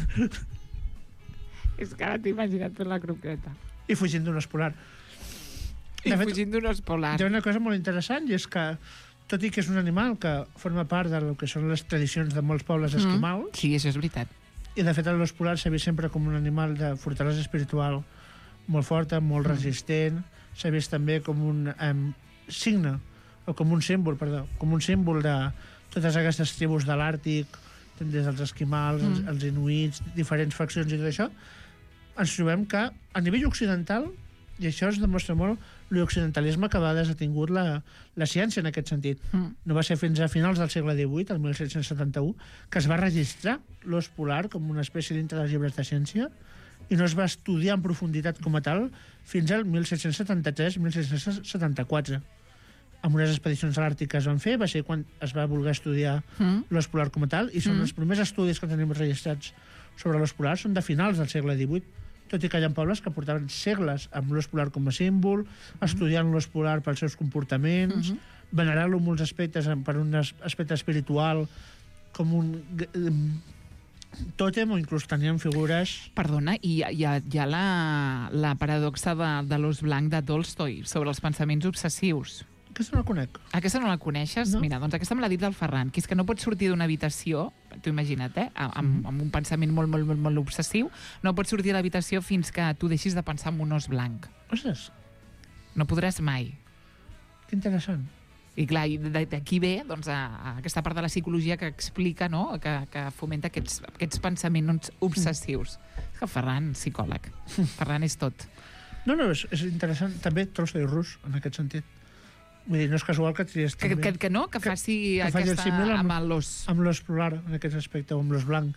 És que ara t'he imaginat fer la croqueta. I fugint d'un os polar. Fugint d'un os polar. Hi ha una cosa molt interessant, i és que, tot i que és un animal que forma part del que són les tradicions de molts pobles esquimals... Sí, això és veritat. I, de fet, l'os polar s'ha vist sempre com un animal de fortalesa espiritual molt forta, molt resistent. S'ha vist també com un signe, o com un símbol de totes aquestes tribus de l'Àrtic, des dels esquimals, els inuits, diferents faccions i tot això. Ens trobem que, a nivell occidental, i això es demostra molt, l'occidentalisme que va desatingut la ciència en aquest sentit. No va ser fins a finals del segle XVIII, el 1771, que es va registrar l'os polar com una espècie dintre dels llibres de ciència, i no es va estudiar en profunditat com a tal fins al 1773-1774. Amb unes expedicions a l'Àrtic que es van fer, va ser quan es va voler estudiar l'os polar com a tal, i són els primers estudis que tenim registrats sobre l'os polar, són de finals del segle XVIII, tot i que hi ha pobles que portaven segles amb l'os polar com a símbol, estudiant l'os polar pels seus comportaments, venerant-lo en molts aspectes, per un aspecte espiritual, com un tòtem, o inclús tenien figures... Perdona, hi ha la paradoxa de l'os blanc de Tolstoi sobre els pensaments obsessius. Aquesta no la conec. Aquesta no la coneixes? No. Mira, doncs aquesta me l'ha dit el Ferran, que és que no pots sortir d'una habitació, t'ho imagina't, amb un pensament molt, molt, molt, molt obsessiu, no pots sortir de l'habitació fins que tu deixis de pensar en un os blanc. Ostres. No podràs mai. Que interessant. I clar, d'aquí ve doncs, aquesta part de la psicologia que explica, no? que fomenta aquests pensaments obsessius. És que Ferran, psicòleg. Ferran és tot. No, és interessant. També Tolstoi rus, en aquest sentit. Vull dir, no és casual que triés també... Que faci aquesta amb l'os. Amb l'os polar, en aquest aspecte, o amb l'os blanc.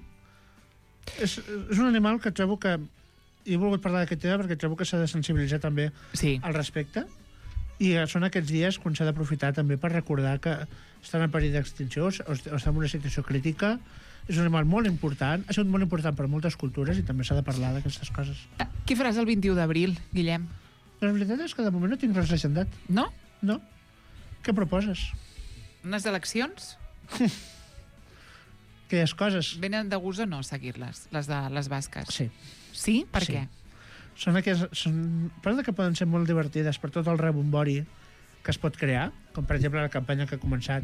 És un animal que trobo que... He volgut parlar d'aquest tema perquè trobo que s'ha de sensibilitzar també al respecte. I són aquests dies quan s'ha d'aprofitar també per recordar que estan en perill d'extinció o estan en una situació crítica. És un animal molt important, ha sigut molt important per moltes cultures i també s'ha de parlar d'aquestes coses. Què faràs el 21 d'abril, Guillem? La veritat és que de moment no tinc res agendat. No? No. Què proposes? Unes eleccions? Aquelles coses. Venen de gust o no seguir-les, les de les basques? Sí. Sí? Per què? Són part que poden ser molt divertides per tot el rebombori que es pot crear, com per exemple la campanya que ha començat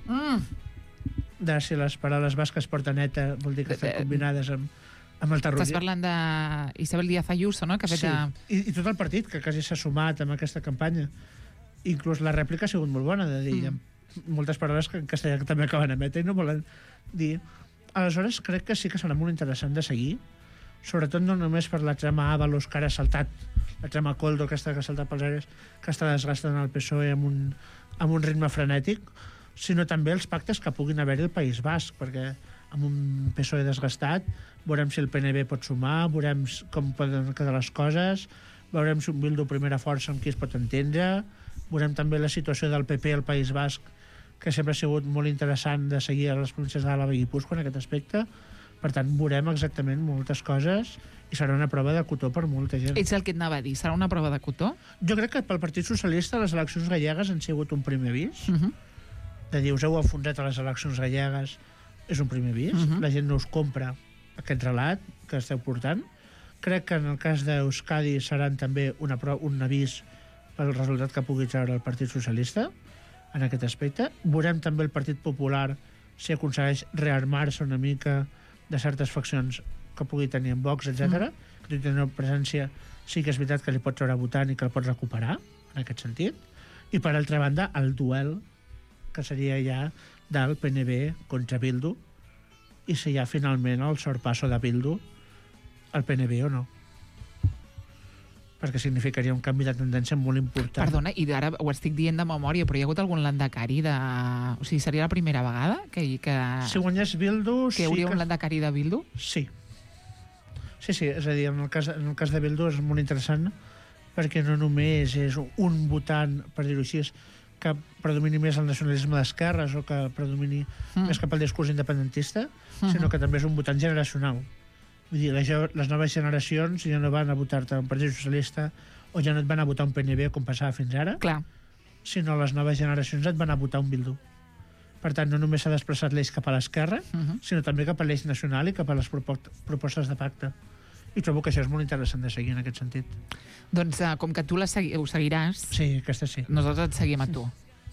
de si les paraules basques porten neta, vol dir que estan combinades amb el Tarruller. Estàs parlant d'Isabel Díaz Ayuso, no? Que ha fet I tot el partit, que quasi s'ha sumat amb aquesta campanya. Inclús la rèplica ha sigut molt bona, de dir moltes paraules que en castellà també acaben a meta i no volen dir. Aleshores, crec que sí que serà molt interessant de seguir, sobretot no només per la trama Ábalos, que ara ha saltat, la trama Koldo, que ha saltat pels aires, que està desgastant el PSOE amb un ritme frenètic, sinó també els pactes que puguin haver-hi al País Basc, perquè amb un PSOE desgastat veurem si el PNB pot sumar, veurem com poden quedar les coses, veurem si un Bildu primera força amb qui es pot entendre, veurem també la situació del PP al País Basc, que sempre ha sigut molt interessant de seguir a les províncies d'Àlava i Guipúscoa en aquest aspecte. Per tant, veurem exactament moltes coses i serà una prova de cotó per molta gent. Ets el que et anava a dir, serà una prova de cotó? Jo crec que pel Partit Socialista les eleccions gallegues han sigut un primer avís. De dir, us heu enfonsat a les eleccions gallegues, és un primer avís. La gent no us compra aquest relat que esteu portant. Crec que en el cas d'Euskadi seran també un avís pel resultat que pugui treure el Partit Socialista en aquest aspecte. Veurem també el Partit Popular si aconsegueix rearmar-se una mica de certes faccions que pugui tenir en Vox, etc. Que té una presència, sí que és veritat que li pot treure votant i que el pot recuperar, en aquest sentit. I per altra banda, el duel, que seria ja del PNB contra Bildu, i si hi ha finalment el sorpasso de Bildu al PNB o no. Perquè significaria un canvi de tendència molt important. Perdona, i ara ho estic dient de memòria, però hi ha hagut algun landacari de... O sigui, seria la primera vegada que si guanyés Bildu... Que hi hauria un landacari de Bildu? Sí. Sí, és a dir, en el cas de Bildu és molt interessant perquè no només és un votant, per dir-ho així, que predomini més el nacionalisme d'esquerres o que predomini més cap al discurs independentista, sinó que també és un votant generacional. Vull dir, les noves generacions ja no van a votar-te un Partit Socialista o ja no et van a votar un PNB com passava fins ara, sinó les noves generacions et van a votar un Bildu. Per tant, no només s'ha desplaçat l'eix cap a l'esquerra, sinó també cap a l'eix nacional i cap a les propostes de pacte. I trobo que això és molt interessant de seguir en aquest sentit. Doncs com que tu ho seguiràs... Sí, aquesta sí. Nosaltres et seguim a tu.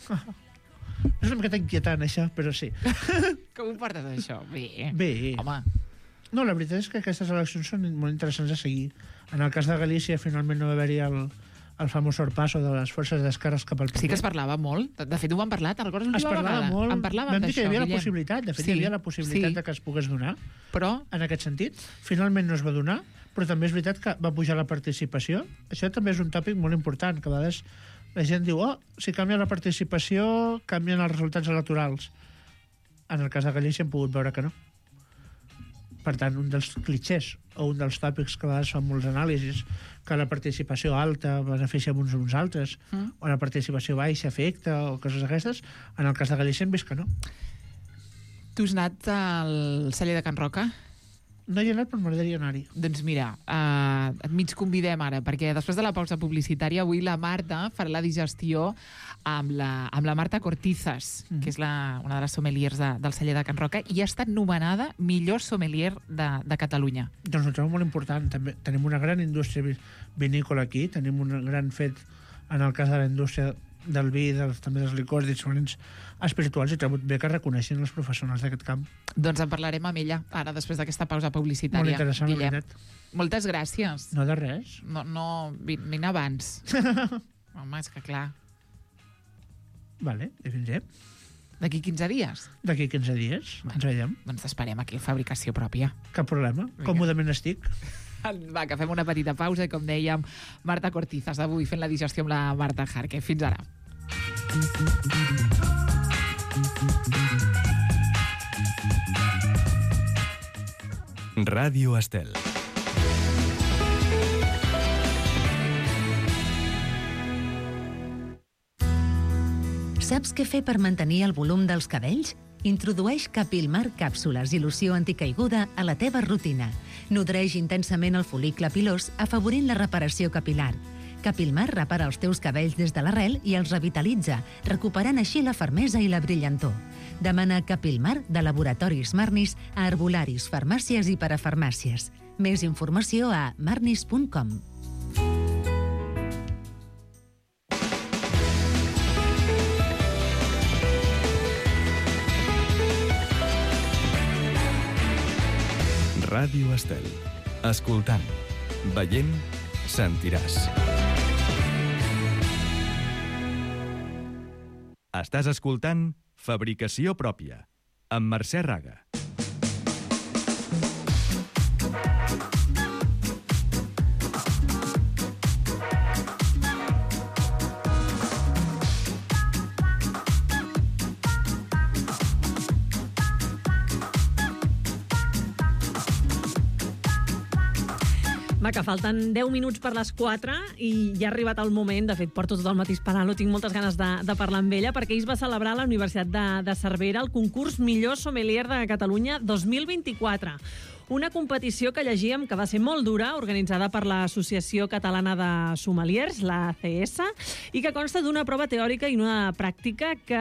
És una miqueta inquietant, això, però sí. Com ho portes, això? Bé. Home. No, la veritat és que aquestes eleccions són molt interessants de seguir. En el cas de Galícia, finalment no va haver-hi el famós sorpasso de les forces d'esquerres cap al PP. Sí que es parlava molt. De fet, ho han parlat. Es parlava molt. En parlàvem vam dir que hi havia Guillem. la possibilitat. De fet, hi havia la possibilitat de que es pogués donar. Però... En aquest sentit. Finalment no es va donar, però també és veritat que va pujar la participació. Això també és un tòpic molt important, que a vegades la gent diu, si canvia la participació, canvien els resultats electorals. En el cas de Galícia hem pogut veure que no. Per tant, un dels clitxers o un dels tòpics que a vegades fan molts anàlisis, que la participació alta beneficia uns uns altres, o la participació baixa afecta, o coses d'aquestes, en el cas de Galícia hem vist que no. Tu has anat al celler de Can Roca? No hi he anat, però m'agradaria anar-hi. Doncs mira, et mig convidem ara, perquè després de la pausa publicitària avui la Marta farà la digestió amb la Marta Cortizas, que és una de les sommeliers del celler de Can Roca, i ha estat nomenada millor sommelier de Catalunya. Doncs ho trobo molt important. També tenim una gran indústria vinícola aquí, tenim un gran fet en el cas de la indústria del vi, també dels licors, diferents espirituals, i trobo bé que reconeixin els professionals d'aquest camp. Doncs en parlarem amb ella, ara, després d'aquesta pausa publicitària. Molt interessant, Guillem. la veritat. Moltes gràcies. No de res. No, vine abans. Home, és que clar. Vale, hi vindrem. D'aquí 15 dies? D'aquí 15 dies, ens veiem. Doncs t'esperem aquí, fabricació pròpia. Cap problema, còmodament estic. Va, que fem una petita pausa i, com dèiem, Marta Cortizas, avui fent la digestió amb la Marta Jarque. Fins ara. Ràdio Estel. Saps què fer per mantenir el volum dels cabells? Introdueix Capilmar càpsules i loció anticaiguda a la teva rutina. Nodreix intensament el fol·licle pilós, afavorint la reparació capilar. Capilmar repara els teus cabells des de l'arrel i els revitalitza, recuperant així la fermesa i la brillantor. Demana Capilmar de Laboratoris Marnis a herbolaris, farmàcies i parafarmàcies. Més informació a marnis.com. Ràdio Estel. Escoltant, veient, sentiràs. Estàs escoltant Fabricació pròpia, amb Mercè Raga. Va, que falten 10 minuts per les 4 i ja ha arribat el moment. De fet, porto tot el matí esperant-lo, tinc moltes ganes de parlar amb ella, perquè ahir es va celebrar a la Universitat de Cervera el concurs Millor Sommelier de Catalunya 2024. Una competició que llegíem que va ser molt dura, organitzada per l'Associació Catalana de Sommeliers, la ACS, i que consta d'una prova teòrica i una pràctica que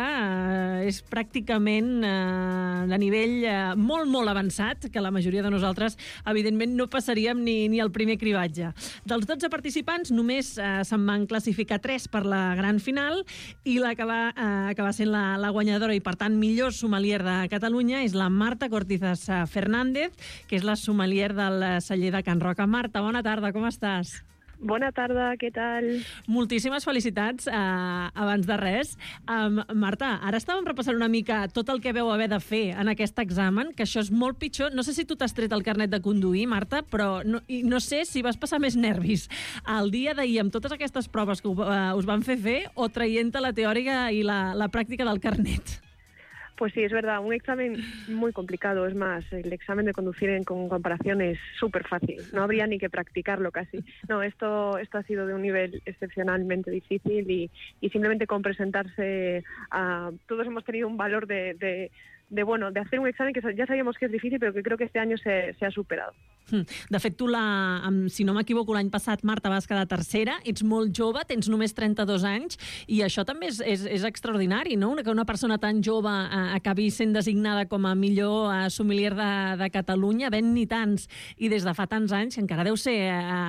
és pràcticament de nivell molt, molt avançat, que la majoria de nosaltres, evidentment, no passaríem ni el primer cribatge. Dels 12 participants, només se'n van classificar 3 per la gran final, i la que va acabar sent la guanyadora i, per tant, millor sommelier de Catalunya és la Marta Cortizas Fernández, que és la sommelier del celler de Can Roca. Marta, bona tarda, com estàs? Bona tarda, què tal? Moltíssimes felicitats, abans de res. Marta, ara estàvem repassant una mica tot el que veu haver de fer en aquest examen, que això és molt pitjor. No sé si tu t'has tret el carnet de conduir, Marta, però no sé si vas passar més nervis el dia d'ahir amb totes aquestes proves que us van fer o traient-te la teòrica i la pràctica del carnet. Pues sí, es verdad, un examen muy complicado. Es más, el examen de conducir con comparación es súper fácil. No habría ni que practicarlo casi. No, esto ha sido de un nivel excepcionalmente difícil y simplemente con presentarse todos hemos tenido un valor de hacer un examen que ja sabíamos que és difícil, però que crec que este año se ha superado. De fet, tu, si no m'equivoco, l'any passat, Marta, vas quedar tercera, ets molt jove, tens només 32 anys, i això també és extraordinari, no? Que una persona tan jove acabi sent designada com a millor sommelier de Catalunya, ben ni tants, i des de fa tants anys, encara deu ser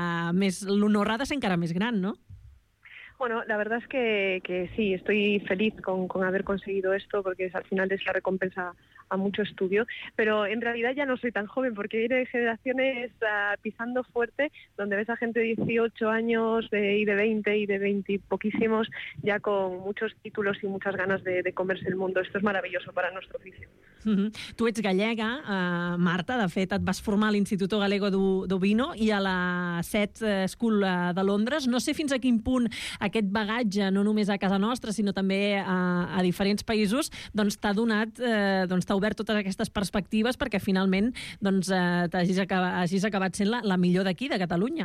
l'honor ha de ser encara més gran, no? Bueno, la verdad es que sí, estoy feliz con haber conseguido esto, porque al final es la recompensa a mucho estudio, pero en realidad ya no soy tan joven, porque viene de generaciones pisando fuerte, donde ves a gente de 18 años y de 20 y de 20 y poquísimos, ya con muchos títulos y muchas ganas de comerse el mundo. Esto es maravilloso para nuestro oficio. Tu ets gallega, Marta, de fet et vas formar a l'Instituto Galego do Vino i a la SET School de Londres. No sé fins a quin punt aquest bagatge, no només a casa nostra, sinó també a diferents països, doncs t'ha donat, t'ha obert totes aquestes perspectives perquè finalment hagis acabat sent la millor d'aquí, de Catalunya.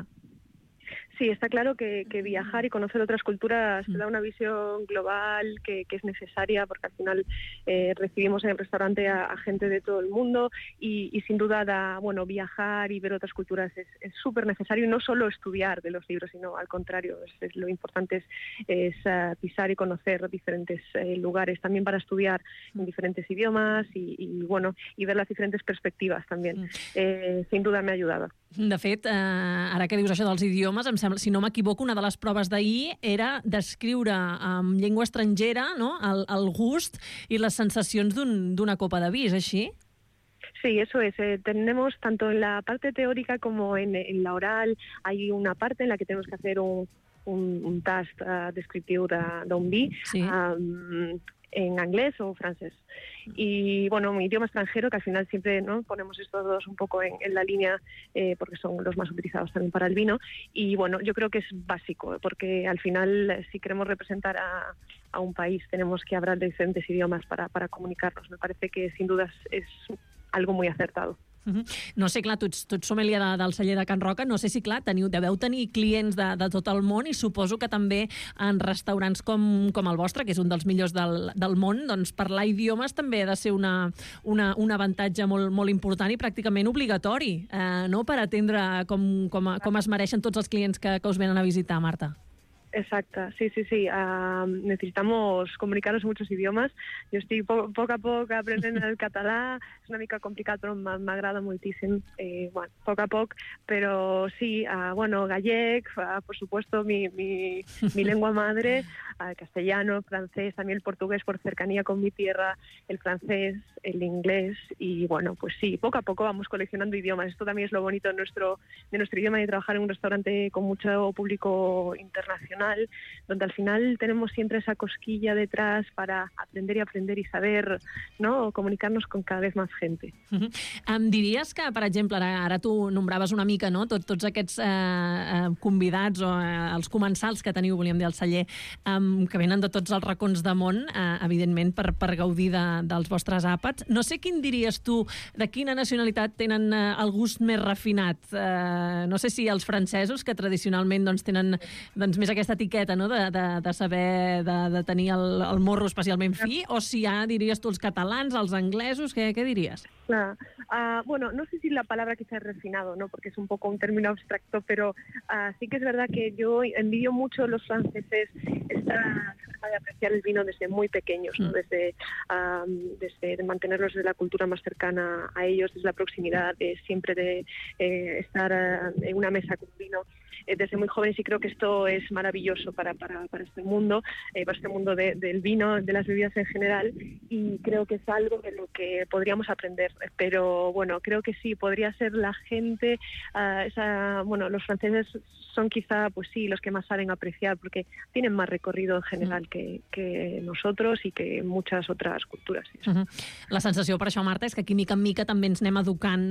Sí, está claro que viajar y conocer otras culturas te da una visión global que es necesaria, porque al final recibimos en el restaurante a gente de todo el mundo y sin duda viajar y ver otras culturas es súper necesario, y no solo estudiar de los libros, sino al contrario, lo importante es pisar y conocer diferentes lugares, también para estudiar en diferentes idiomas y ver las diferentes perspectivas también. Sin duda me ha ayudado. De fet, ara que dius això dels idiomes, em sembla, si no m'equivoco, una de les proves d'ahir era descriure en llengua estrangera, no?, el gust i les sensacions d'una copa de vi, és així? Sí, eso es. Tenemos tanto en la parte teórica como en la oral, hay una parte en la que tenemos que hacer un tast descriptiu d'un vi en inglés o francés. Y bueno, un idioma extranjero que al final siempre, ¿no?, ponemos estos dos un poco en la línea porque son los más utilizados también para el vino. Y bueno, yo creo que es básico porque al final si queremos representar a un país tenemos que hablar de diferentes idiomas para comunicarnos. Me parece que sin duda es algo muy acertado. No sé, clar, tu ets sommelier del celler de Can Roca, no sé si, clar, deveu tenir clients de tot el món i suposo que també en restaurants com el vostre, que és un dels millors del món, doncs parlar idiomes també ha de ser un avantatge molt important i pràcticament obligatori, no?, per atendre com es mereixen tots els clients que us venen a visitar, Marta. Exacto, sí. Necesitamos comunicarnos en muchos idiomas. Yo estoy poco a poco aprendiendo el catalán. Es una mica complicado, pero me agrada muchísimo. Bueno, poco a poco, pero sí, bueno, gallec, por supuesto, mi lengua madre, castellano, francés, también el portugués por cercanía con mi tierra, el francés, el inglés y bueno, pues sí, poco a poco vamos coleccionando idiomas. Esto también es lo bonito de nuestro idioma, de trabajar en un restaurante con mucho público internacional, donde al final tenemos siempre esa cosquilla detrás para aprender y saber, ¿no?, comunicarnos con cada vez más gente. Em diries que, per exemple, ara tu nombraves una mica, no?, tots aquests convidats o els comensals que teniu, volíem dir, al celler, que venen de tots els racons de món, evidentment, per gaudir dels vostres àpats. No sé quin diries tu, de quina nacionalitat tenen el gust més refinat. No sé si els francesos, que tradicionalment tenen més aquesta etiqueta, no?, de saber de tenir el morro especialment fi, o si diries tu els catalans, els anglesos, què diries? Claro. Bueno, no sé si la palabra quizás es refinado, ¿no?, porque es un poco un término abstracto, pero sí que es verdad que yo envidio mucho a los franceses esta forma de apreciar el vino desde muy pequeños, ¿no?, desde mantenerlos desde la cultura más cercana a ellos, desde la proximidad, siempre de estar en una mesa con vino desde muy jóvenes, y creo que esto es maravilloso para este mundo, del vino, de las bebidas en general, y creo que es algo de lo que podríamos aprender. Pero bueno, creo que sí, podría ser la gente, los franceses son quizá, pues sí, los que más saben apreciar, porque tienen más recorrido en general que nosotros y que muchas otras culturas. La sensació per això, Marta, és que aquí mica en mica també ens anem educant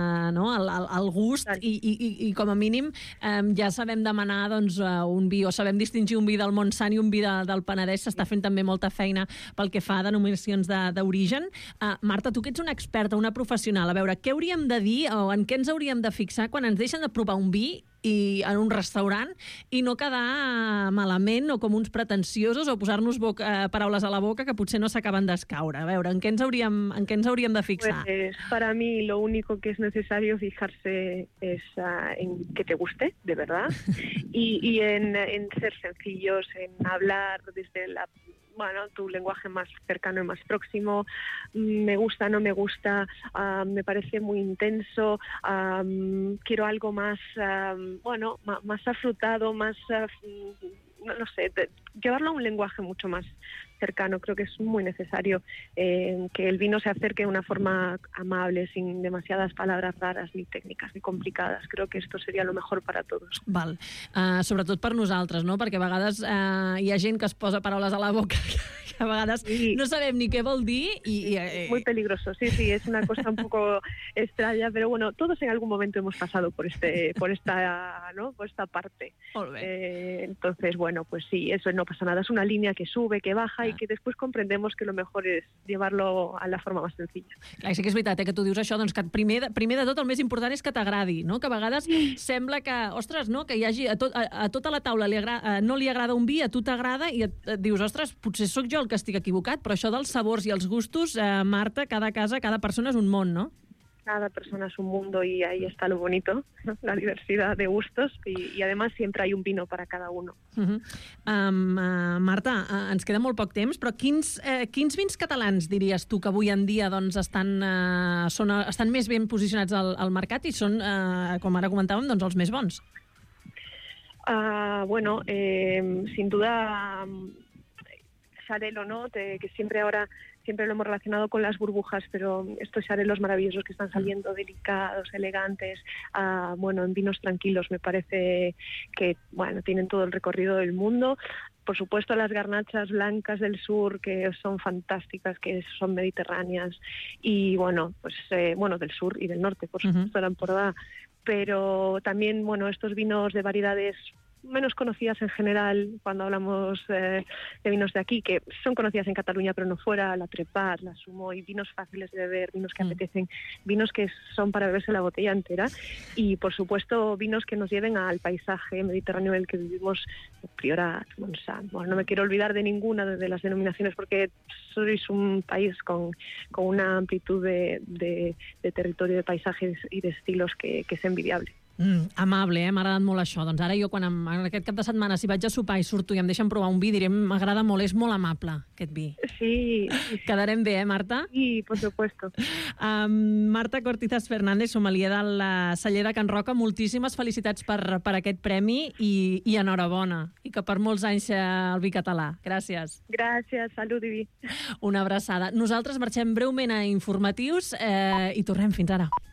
el gust i com a mínim ja sabem demanar un vi, o sabem distingir un vi del Montsant i un vi del Penedès. S'està fent també molta feina pel que fa a denominacions d'origen. Marta, tu que ets una experta, una professional, a veure, què hauríem de dir o en què ens hauríem de fixar quan ens deixen de provar un vi en un restaurant i no quedar malament o com uns pretensiosos o posar-nos paraules a la boca que potser no s'acaben d'escaure? A veure, en què ens hauríem de fixar? Pues para mí lo único que es necesario fijarse es en que te guste, de verdad, y en ser sencillos, en hablar desde tu lenguaje más cercano y más próximo. Me gusta, no me gusta, me parece muy intenso, quiero algo más, más afrutado, más, no sé, llevarlo a un lenguaje mucho más cercano. Creo que es muy necesario que el vino se acerque de una forma amable, sin demasiadas palabras raras, ni técnicas, ni complicadas. Creo que esto sería lo mejor para todos. Val. Sobretot per nosaltres, no? Perquè a vegades hi ha gent que es posa paraules a la boca que a vegades no sabem ni què vol dir. Muy peligroso, sí, es una cosa un poco extraña, pero bueno, todos en algún momento hemos pasado por esta parte. Entonces, bueno, pues sí, eso no pasa nada. Es una línea que sube, que baja y que después comprendemos que lo mejor es llevarlo a la forma más sencilla. Clar, sí que és veritat que tu dius això, doncs que primer de tot el més important és que t'agradi, no? Que a vegades sembla que, ostres, no? Que hi hagi a tota la taula no li agrada un vi, a tu t'agrada i et dius, ostres, potser sóc jo el que estic equivocat, però això dels sabors i els gustos, Marta, cada casa, cada persona és un món, no? Cada persona es un mundo y ahí está lo bonito, ¿no? La diversidad de gustos y además siempre hay un vino para cada uno. Marta, ens queda molt poc temps, però quins vins catalans diries tu que avui en dia estan més ben posicionats al mercat i són, com ara comentàvem, els més bons? Sin duda Xarel·lo, ¿no? Que siempre ahora siempre lo hemos relacionado con las burbujas, pero estos xarelos maravillosos que están saliendo, delicados, elegantes, bueno, en vinos tranquilos, me parece que, bueno, tienen todo el recorrido del mundo. Por supuesto, las garnachas blancas del sur, que son fantásticas, que son mediterráneas, y bueno, pues bueno, del sur y del norte, por supuesto, de la Empordà, pero también, bueno, estos vinos de variedades menos conocidas en general, cuando hablamos de vinos de aquí, que son conocidas en Cataluña, pero no fuera, la Trepat, la Sumoy, vinos fáciles de beber, vinos que apetecen, vinos que son para beberse la botella entera, y por supuesto vinos que nos lleven al paisaje mediterráneo en el que vivimos, Priorat, Montsant. Bueno, no me quiero olvidar de ninguna de las denominaciones, porque sois un país con una amplitud de territorio, de paisajes y de estilos que és envidiable. Amable, m'ha agradat molt això. Doncs ara jo, quan en aquest cap de setmana, si vaig a sopar i surto i em deixen provar un vi, diré, m'agrada molt, és molt amable, aquest vi. Sí. Quedarem bé, Marta? Sí, por supuesto. Marta Cortizas Fernández, sommelier del celler de Can Roca, moltíssimes felicitats per aquest premi i enhorabona. I que per molts anys el vi català. Gràcies. Gràcies, salut i vi. Una abraçada. Nosaltres marxem breument a informatius i tornem fins ara.